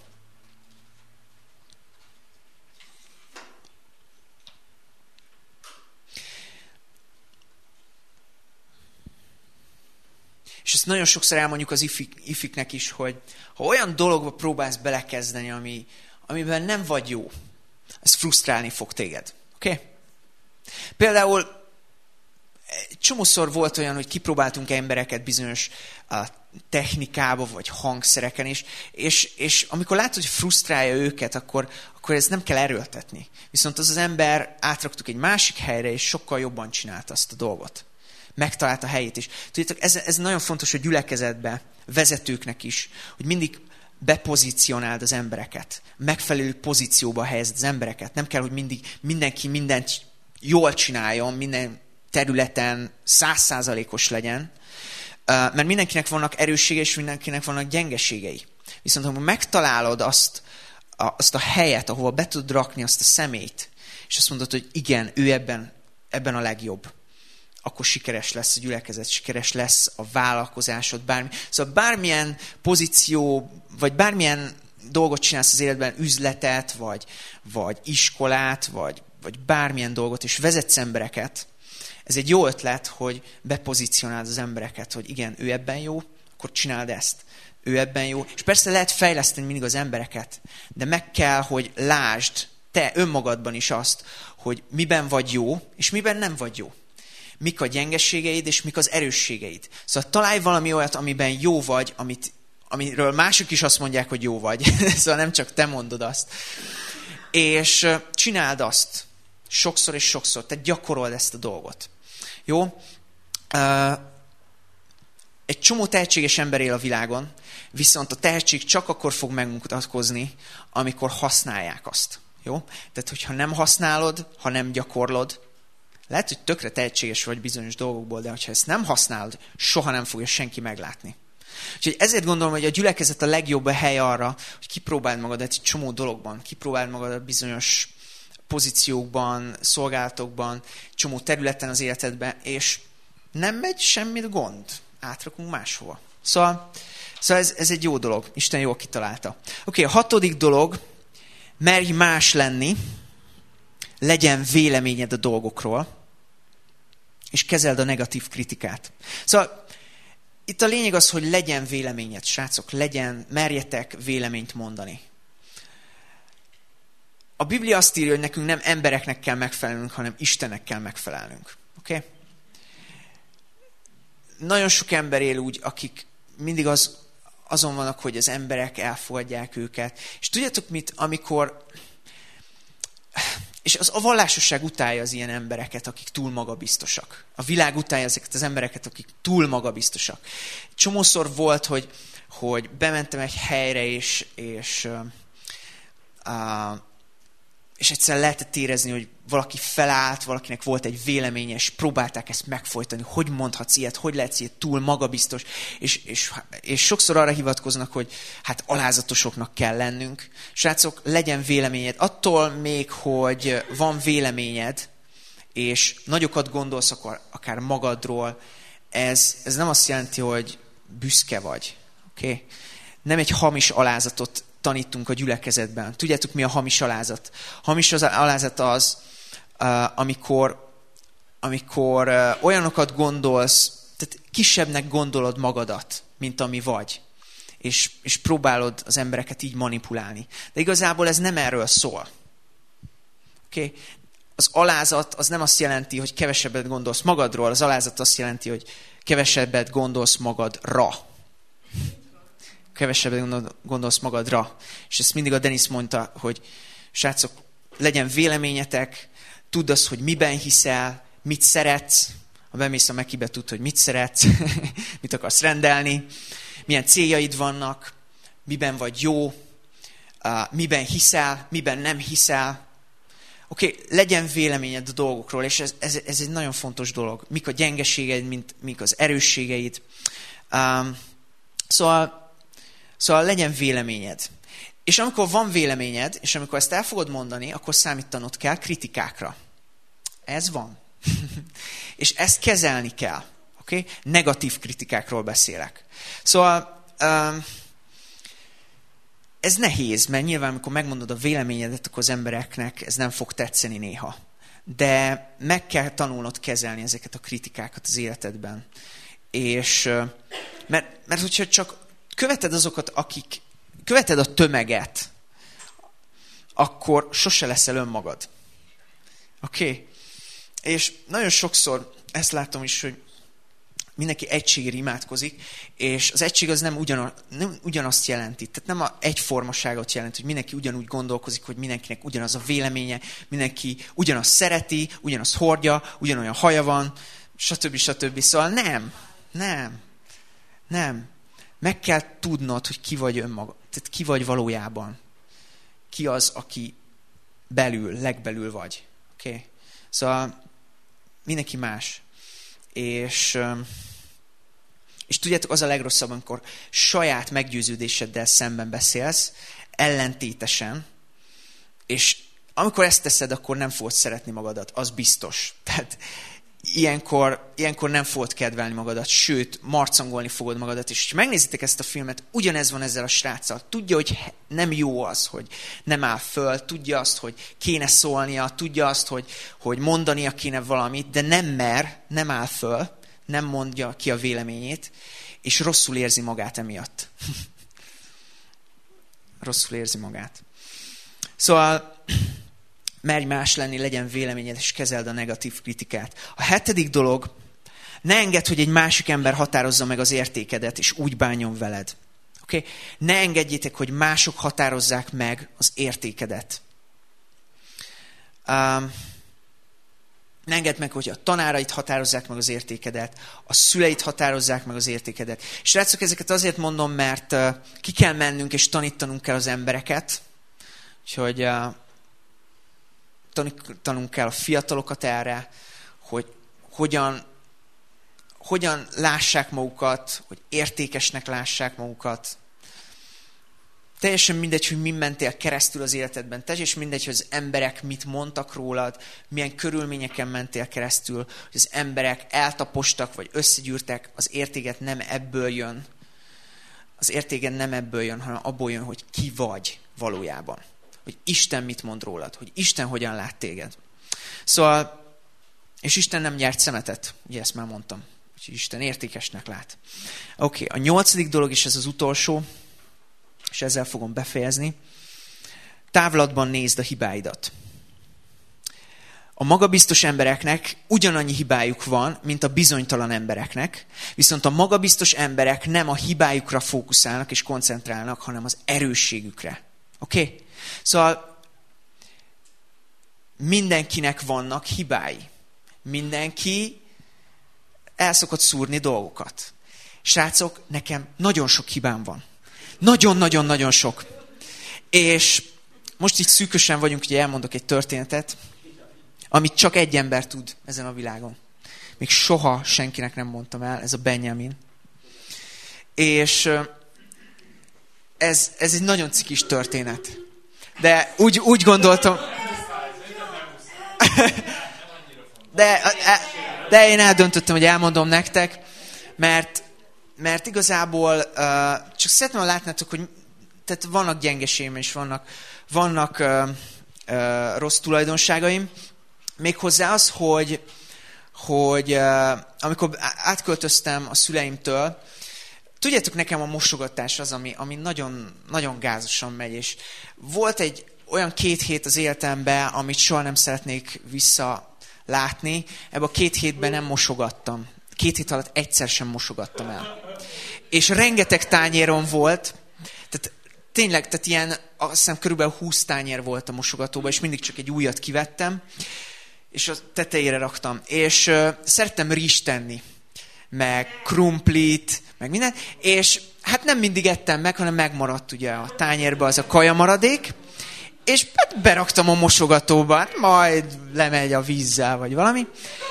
És ezt nagyon sokszor elmondjuk az ifik, ifiknek is, hogy ha olyan dologba próbálsz belekezdeni, ami, amiben nem vagy jó, ez frusztrálni fog téged. Oké? Okay? Például csomószor volt olyan, hogy kipróbáltunk embereket bizonyos uh, technikába, vagy hangszereken is, és, és amikor látod, hogy frusztrálja őket, akkor, akkor ez nem kell erőltetni. Viszont az az ember átraktuk egy másik helyre, és sokkal jobban csinálta azt a dolgot. Megtalált a helyét is. Tudjátok, ez, ez nagyon fontos a gyülekezetbe, vezetőknek is, hogy mindig bepozícionáld az embereket. Megfelelő pozícióba helyezed az embereket. Nem kell, hogy mindig mindenki mindent jól csináljon, minden területen száz százalékos legyen, mert mindenkinek vannak erősségei, és mindenkinek vannak gyengeségei. Viszont ha megtalálod azt a, azt a helyet, ahova be tudod rakni azt a személyt, és azt mondod, hogy igen, ő ebben, ebben a legjobb, akkor sikeres lesz a gyülekezet, sikeres lesz a vállalkozásod, bármi. Szóval bármilyen pozíció, vagy bármilyen dolgot csinálsz az életben, üzletet, vagy, vagy iskolát, vagy, vagy bármilyen dolgot, és vezetsz embereket, ez egy jó ötlet, hogy bepozícionáld az embereket, hogy igen, ő ebben jó, akkor csináld ezt. Ő ebben jó. És persze lehet fejleszteni mindig az embereket, de meg kell, hogy lásd te önmagadban is azt, hogy miben vagy jó, és miben nem vagy jó. Mik a gyengeségeid, és mik az erősségeid. Szóval találj valami olyat, amiben jó vagy, amit, amiről mások is azt mondják, hogy jó vagy. Szóval nem csak te mondod azt. és csináld azt sokszor és sokszor, tehát gyakorold ezt a dolgot. Jó? Egy csomó tehetséges ember él a világon, viszont a tehetség csak akkor fog megmutatkozni, amikor használják azt. Jó? Tehát, hogyha nem használod, ha nem gyakorlod, lehet, hogy tökre tehetséges vagy bizonyos dolgokból, de hogyha ezt nem használod, soha nem fogja senki meglátni. Úgyhogy ezért gondolom, hogy a gyülekezet a legjobb hely arra, hogy kipróbáld magadat egy csomó dologban, kipróbáld magadat bizonyos pozíciókban, szolgálatokban, csomó területen az életedben, és nem megy semmit gond. Átrakunk máshova. Szóval, szóval ez, ez egy jó dolog. Isten jól kitalálta. Oké, okay, a hatodik dolog, merj más lenni, legyen véleményed a dolgokról, és kezeld a negatív kritikát. Szóval itt a lényeg az, hogy legyen véleményed, srácok, legyen, merjetek véleményt mondani. A Biblia azt írja, hogy nekünk nem embereknek kell megfelelnünk, hanem Istennek kell megfelelnünk. Oké? Okay? Nagyon sok ember él úgy, akik mindig az, azon vannak, hogy az emberek elfogadják őket. És tudjátok mit, amikor... És az, a vallásosság utálja az ilyen embereket, akik túl magabiztosak. A világ utálja ezeket az embereket, akik túl magabiztosak. Csomószor volt, hogy, hogy bementem egy helyre, és, és, uh, és egyszer lehetett érezni, hogy valaki felállt, valakinek volt egy véleménye, és próbálták ezt megfojtani. Hogy mondhatsz ilyet, hogy lehetsz ilyet túl magabiztos. És, és, és sokszor arra hivatkoznak, hogy hát alázatosoknak kell lennünk. Srácok, legyen véleményed. Attól még, hogy van véleményed, és nagyokat gondolsz akar, akár magadról, ez, ez nem azt jelenti, hogy büszke vagy. Okay? Nem egy hamis alázatot tanítunk a gyülekezetben. Tudjátok, mi a hamis alázat? Hamis az alázat az, uh, amikor, amikor uh, olyanokat gondolsz, tehát kisebbnek gondolod magadat, mint ami vagy. És, és próbálod az embereket így manipulálni. De igazából ez nem erről szól. Okay? Az alázat az nem azt jelenti, hogy kevesebbet gondolsz magadról, az alázat azt jelenti, hogy kevesebbet gondolsz magadra. Kevesebbet gondolsz magadra. És ezt mindig a Dennis mondta, hogy srácok, legyen véleményetek, tudd azt, hogy miben hiszel, mit szeretsz. Ha bemész a Mekibe, tudd, hogy mit szeretsz, mit akarsz rendelni, milyen céljaid vannak, miben vagy jó, miben hiszel, miben nem hiszel. Oké, okay, legyen véleményed a dolgokról, és ez, ez, ez egy nagyon fontos dolog. Mik a gyengeségeid, mint, mik az erősségeid. Um, szóval Szóval legyen véleményed. És amikor van véleményed, és amikor ezt el fogod mondani, akkor számítanod kell kritikákra. Ez van. És ezt kezelni kell. Okay? Negatív kritikákról beszélek. Szóval ez nehéz, mert nyilván amikor megmondod a véleményedet, akkor az embereknek ez nem fog tetszeni néha. De meg kell tanulnod kezelni ezeket a kritikákat az életedben. És mert, mert hogyha csak követed azokat, akik, követed a tömeget, akkor sose leszel önmagad. Oké? Okay? És nagyon sokszor ezt látom is, hogy mindenki egységére imádkozik, és az egység az nem, ugyan, nem ugyanazt jelenti. Tehát nem a egyformaságot jelenti, hogy mindenki ugyanúgy gondolkozik, hogy mindenkinek ugyanaz a véleménye, mindenki ugyanazt szereti, ugyanazt hordja, ugyanolyan haja van, stb. stb. Szóval nem, nem, nem. Meg kell tudnod, hogy ki vagy önmaga, tehát ki vagy valójában. Ki az, aki belül, legbelül vagy. Oké? Okay? Szóval mindenki más. És, és tudjátok, az a legrosszabb, amikor saját meggyőződéseddel szemben beszélsz, ellentétesen, és amikor ezt teszed, akkor nem fogod szeretni magadat, az biztos. Tehát ilyenkor, ilyenkor nem fogod kedvelni magadat, sőt, marcangolni fogod magadat, és ha megnézitek ezt a filmet, ugyanez van ezzel a sráccal. Tudja, hogy nem jó az, hogy nem áll föl, tudja azt, hogy kéne szólnia, tudja azt, hogy, hogy mondania kéne valamit, de nem mer, nem áll föl, nem mondja ki a véleményét, és rosszul érzi magát emiatt. rosszul érzi magát. Szóval merj más lenni, legyen véleményed, és kezeld a negatív kritikát. A hetedik dolog, ne engedd, hogy egy másik ember határozza meg az értékedet, és úgy bánjon veled. Okay? Ne engedjétek, hogy mások határozzák meg az értékedet. Um, ne engedd meg, hogy a tanáraid határozzák meg az értékedet, a szüleid határozzák meg az értékedet. És srácok, ezeket azért mondom, mert uh, ki kell mennünk és tanítanunk kell az embereket, úgyhogy uh, tanítanunk kell a fiatalokat erre, hogy hogyan, hogyan lássák magukat, hogy értékesnek lássák magukat. Teljesen mindegy, hogy mi mentél keresztül az életedben. Teljesen mindegy, hogy az emberek mit mondtak rólad, milyen körülményeken mentél keresztül, hogy az emberek eltapostak, vagy összegyűrtek, az értéket nem ebből jön. Az értéket nem ebből jön, hanem abból jön, hogy ki vagy valójában. Hogy Isten mit mond rólad, hogy Isten hogyan lát téged. Szóval, és Isten nem nyert szemetet, ugye ezt már mondtam. Úgyhogy Isten értékesnek lát. Oké, okay, a nyolcadik dolog, és ez az utolsó, és ezzel fogom befejezni. Távlatban nézd a hibáidat. A magabiztos embereknek ugyanannyi hibájuk van, mint a bizonytalan embereknek, viszont a magabiztos emberek nem a hibájukra fókuszálnak és koncentrálnak, hanem az erősségükre. Oké? Okay? Szóval mindenkinek vannak hibái. Mindenki el szokott szúrni dolgokat. Srácok, nekem nagyon sok hibám van. Nagyon-nagyon-nagyon sok. És most így szűkösen vagyunk, hogy elmondok egy történetet, amit csak egy ember tud ezen a világon. Még soha senkinek nem mondtam el, ez a Benjamin. És ez, ez egy nagyon cikis történet. De úgy, úgy gondoltam... De, de én eldöntöttem, hogy elmondom nektek, mert, mert igazából uh, csak szeretném látnátok, hogy tehát vannak gyengeségem, és vannak, vannak uh, uh, rossz tulajdonságaim. Méghozzá az, hogy, hogy uh, amikor átköltöztem a szüleimtől, tudjátok, nekem a mosogatás az, ami, ami nagyon, nagyon gázosan megy, és volt egy olyan két hét az életemben, amit soha nem szeretnék visszalátni. Ebben a két hétben nem mosogattam. Két hét alatt egyszer sem mosogattam el. És rengeteg tányérom volt, tehát tényleg, tehát ilyen, azt hiszem körülbelül húsz tányér volt a mosogatóban, és mindig csak egy újat kivettem, és a tetejére raktam. És uh, szerettem rizst tenni, meg krumplit, meg minden, és hát nem mindig ettem meg, hanem megmaradt ugye a tányérba az a kajamaradék, és hát beraktam a mosogatóba, majd lemegy a vízzel, vagy valami.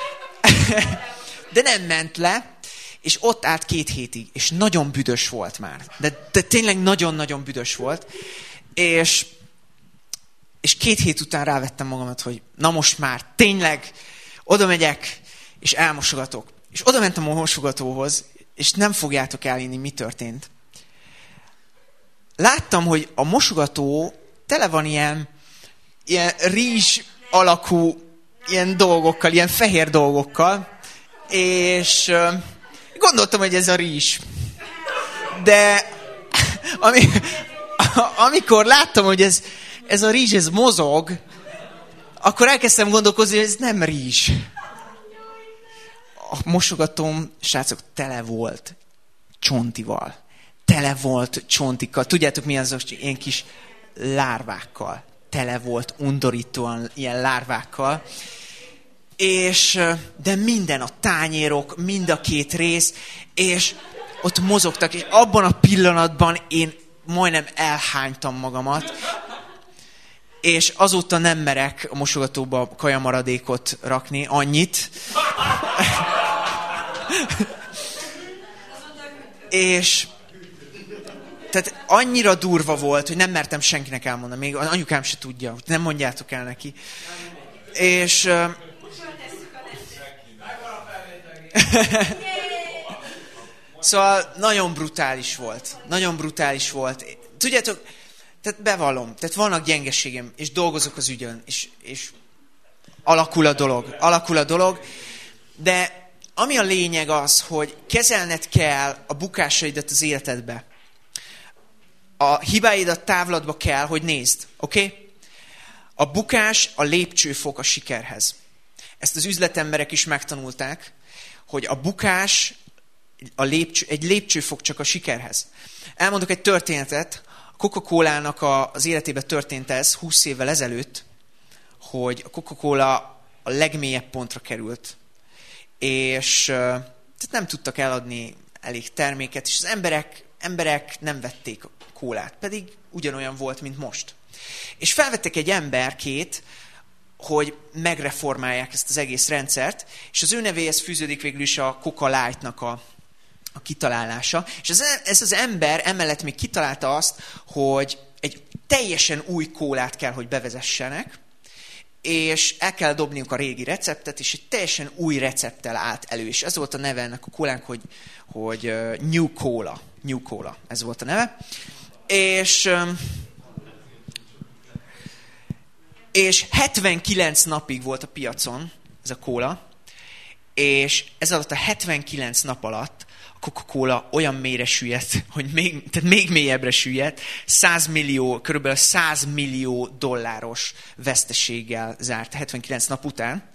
De nem ment le, és ott állt két hétig, és nagyon büdös volt már. De, de tényleg nagyon-nagyon büdös volt. És, és két hét után rávettem magamat, hogy na most már tényleg oda megyek, és elmosogatok. És oda mentem a mosogatóhoz, és nem fogjátok elhinni, mi történt. Láttam, hogy a mosogató tele van ilyen, ilyen rizs alakú ilyen dolgokkal, ilyen fehér dolgokkal, és uh, gondoltam, hogy ez a rizs. De ami, amikor láttam, hogy ez, ez a rizs, ez mozog, akkor elkezdtem gondolkozni, hogy ez nem rizs. A mosogatóm, srácok, tele volt csontival. Tele volt csontikkal. Tudjátok, mi azok ilyen kis lárvákkal. Tele volt undorítóan ilyen lárvákkal. És, de minden, a tányérok, mind a két rész, és ott mozogtak, és abban a pillanatban én majdnem elhánytam magamat, és azóta nem merek a mosogatóba kajamaradékot rakni, annyit. És tehát annyira durva volt, hogy nem mertem senkinek elmondani. Még anyukám se tudja, hogy nem mondjátok el neki. És... Szóval nagyon brutális volt. Nagyon brutális volt. Tudjátok, tehát bevallom, tehát vannak gyengeségem, és dolgozok az ügyön, és, és alakul a dolog. Alakul a dolog, de ami a lényeg az, hogy kezelned kell a bukásaidat az életedbe. A hibáidat távlatba kell, hogy nézd. Oké? Okay? A bukás a lépcsőfok a sikerhez. Ezt az üzletemberek is megtanulták, hogy a bukás a lépcső, egy lépcsőfok csak a sikerhez. Elmondok egy történetet. A Coca-Colának a, az életében történt ez húsz évvel ezelőtt, hogy a Coca-Cola a legmélyebb pontra került, és tehát nem tudtak eladni elég terméket, és az emberek, emberek nem vették a kólát, pedig ugyanolyan volt, mint most. És felvettek egy emberkét, hogy megreformálják ezt az egész rendszert, és az ő nevéhez fűződik végül is a Coca Light-nak a, a kitalálása. És ez, ez az ember emellett még kitalálta azt, hogy egy teljesen új kólát kell, hogy bevezessenek, és el kell dobniuk a régi receptet, és egy teljesen új recepttel állt elő. És ez volt a neve ennek a kólának, hogy, hogy uh, New Cola. New Cola, ez volt a neve. És... Um, És hetvenkilenc napig volt a piacon ez a kóla, és ez alatt a hetvenkilenc nap alatt a Coca-Cola olyan mélyre süllyedt, hogy még, tehát még mélyebbre süllyedt, száz millió, körülbelül száz millió dolláros veszteséggel zárt hetvenkilenc nap után.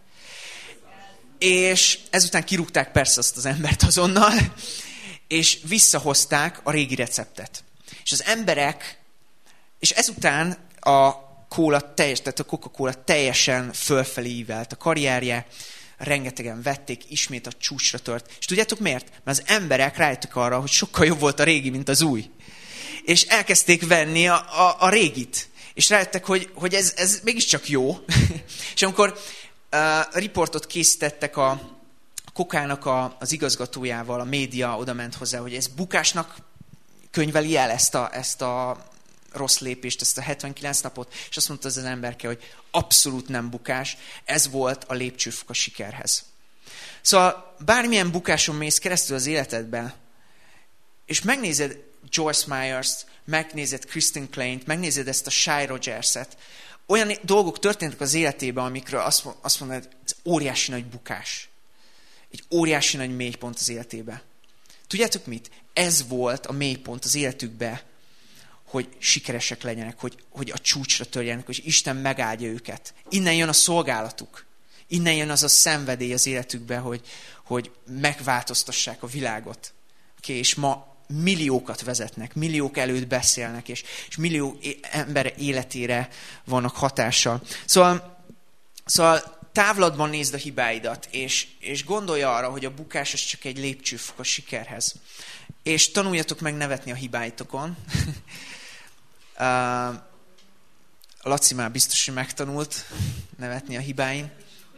És ezután kirúgták persze azt az embert azonnal, és visszahozták a régi receptet. És az emberek, és ezután a Cola teljes, tehát a Coca-Cola teljesen fölfelé ívelt a karrierje, rengetegen vették, ismét a csúcsra tört. És tudjátok miért? Mert az emberek rájöttek arra, hogy sokkal jobb volt a régi, mint az új. És elkezdték venni a, a, a régit. És rájöttek, hogy, hogy ez, ez mégiscsak jó. És amikor uh, riportot készítettek a Coca-nak a, az igazgatójával, a média oda ment hozzá, hogy ez bukásnak könyveli el ezt a, ezt a rossz lépést, ezt a hetvenkilenc napot, és azt mondta az az emberke, hogy abszolút nem bukás, ez volt a lépcsőfok a sikerhez. Szóval bármilyen bukáson mész keresztül az életedben, és megnézed Joyce Myers-t, megnézed Kristen Klein-t, megnézed ezt a Shy Rogers-et, olyan dolgok történtek az életében, amikről azt mondod, ez óriási nagy bukás. Egy óriási nagy mélypont az életébe. Tudjátok mit? Ez volt a mélypont az életükbe, hogy sikeresek legyenek, hogy, hogy a csúcsra törjenek, hogy Isten megáldja őket. Innen jön a szolgálatuk. Innen jön az a szenvedély az életükbe, hogy, hogy megváltoztassák a világot. Okay, és ma milliókat vezetnek, milliók előtt beszélnek, és, és millió ember életére vannak hatással. Szóval, szóval távlatban nézd a hibáidat, és, és gondolj arra, hogy a bukás az csak egy lépcsőfok a sikerhez. És tanuljatok meg nevetni a hibáitokon. Uh, Laci már biztos, hogy megtanult nevetni a hibáin.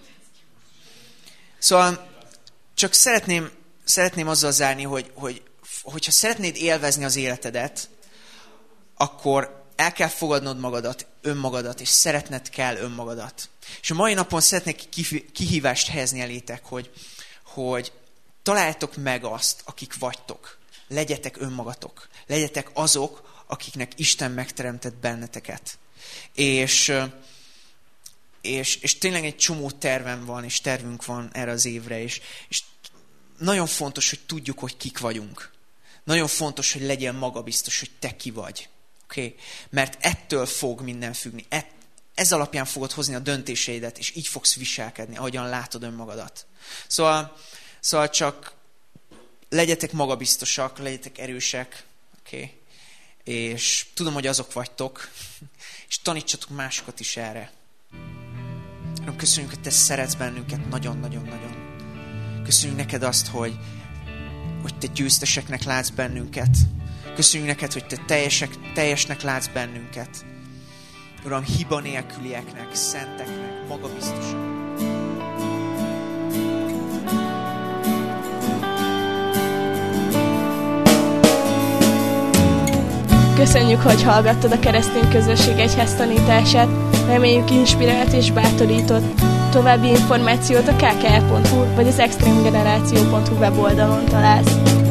Szóval csak szeretném, szeretném azzal zárni, hogy, hogy hogyha szeretnéd élvezni az életedet, akkor el kell fogadnod magadat, önmagadat, és szeretned kell önmagadat. És a mai napon szeretnék kihívást helyezni elétek, hogy, hogy találjátok meg azt, akik vagytok. Legyetek önmagatok. Legyetek azok, akiknek Isten megteremtett benneteket. És, és, és tényleg egy csomó tervem van, és tervünk van erre az évre, és, és nagyon fontos, hogy tudjuk, hogy kik vagyunk. Nagyon fontos, hogy legyél magabiztos, hogy te ki vagy. Okay? Mert ettől fog minden függni. Ez alapján fogod hozni a döntéseidet, és így fogsz viselkedni, ahogyan látod önmagadat. Szóval, szóval csak legyetek magabiztosak, legyetek erősek, okay? És tudom, hogy azok vagytok, és tanítsatok másokat is erre. Köszönjük, hogy te szeretsz bennünket nagyon-nagyon-nagyon. Köszönjük neked azt, hogy, hogy te győzteseknek látsz bennünket. Köszönjük neked, hogy te teljesek, teljesnek látsz bennünket. Uram, hiba nélkülieknek, szenteknek, magabiztosak. Köszönjük, hogy hallgattad a Keresztény Közösség Egyház tanítását. Reméljük inspirált és bátorított. További információt a kkr pont hu vagy az extreme generáció pont hu weboldalon találsz.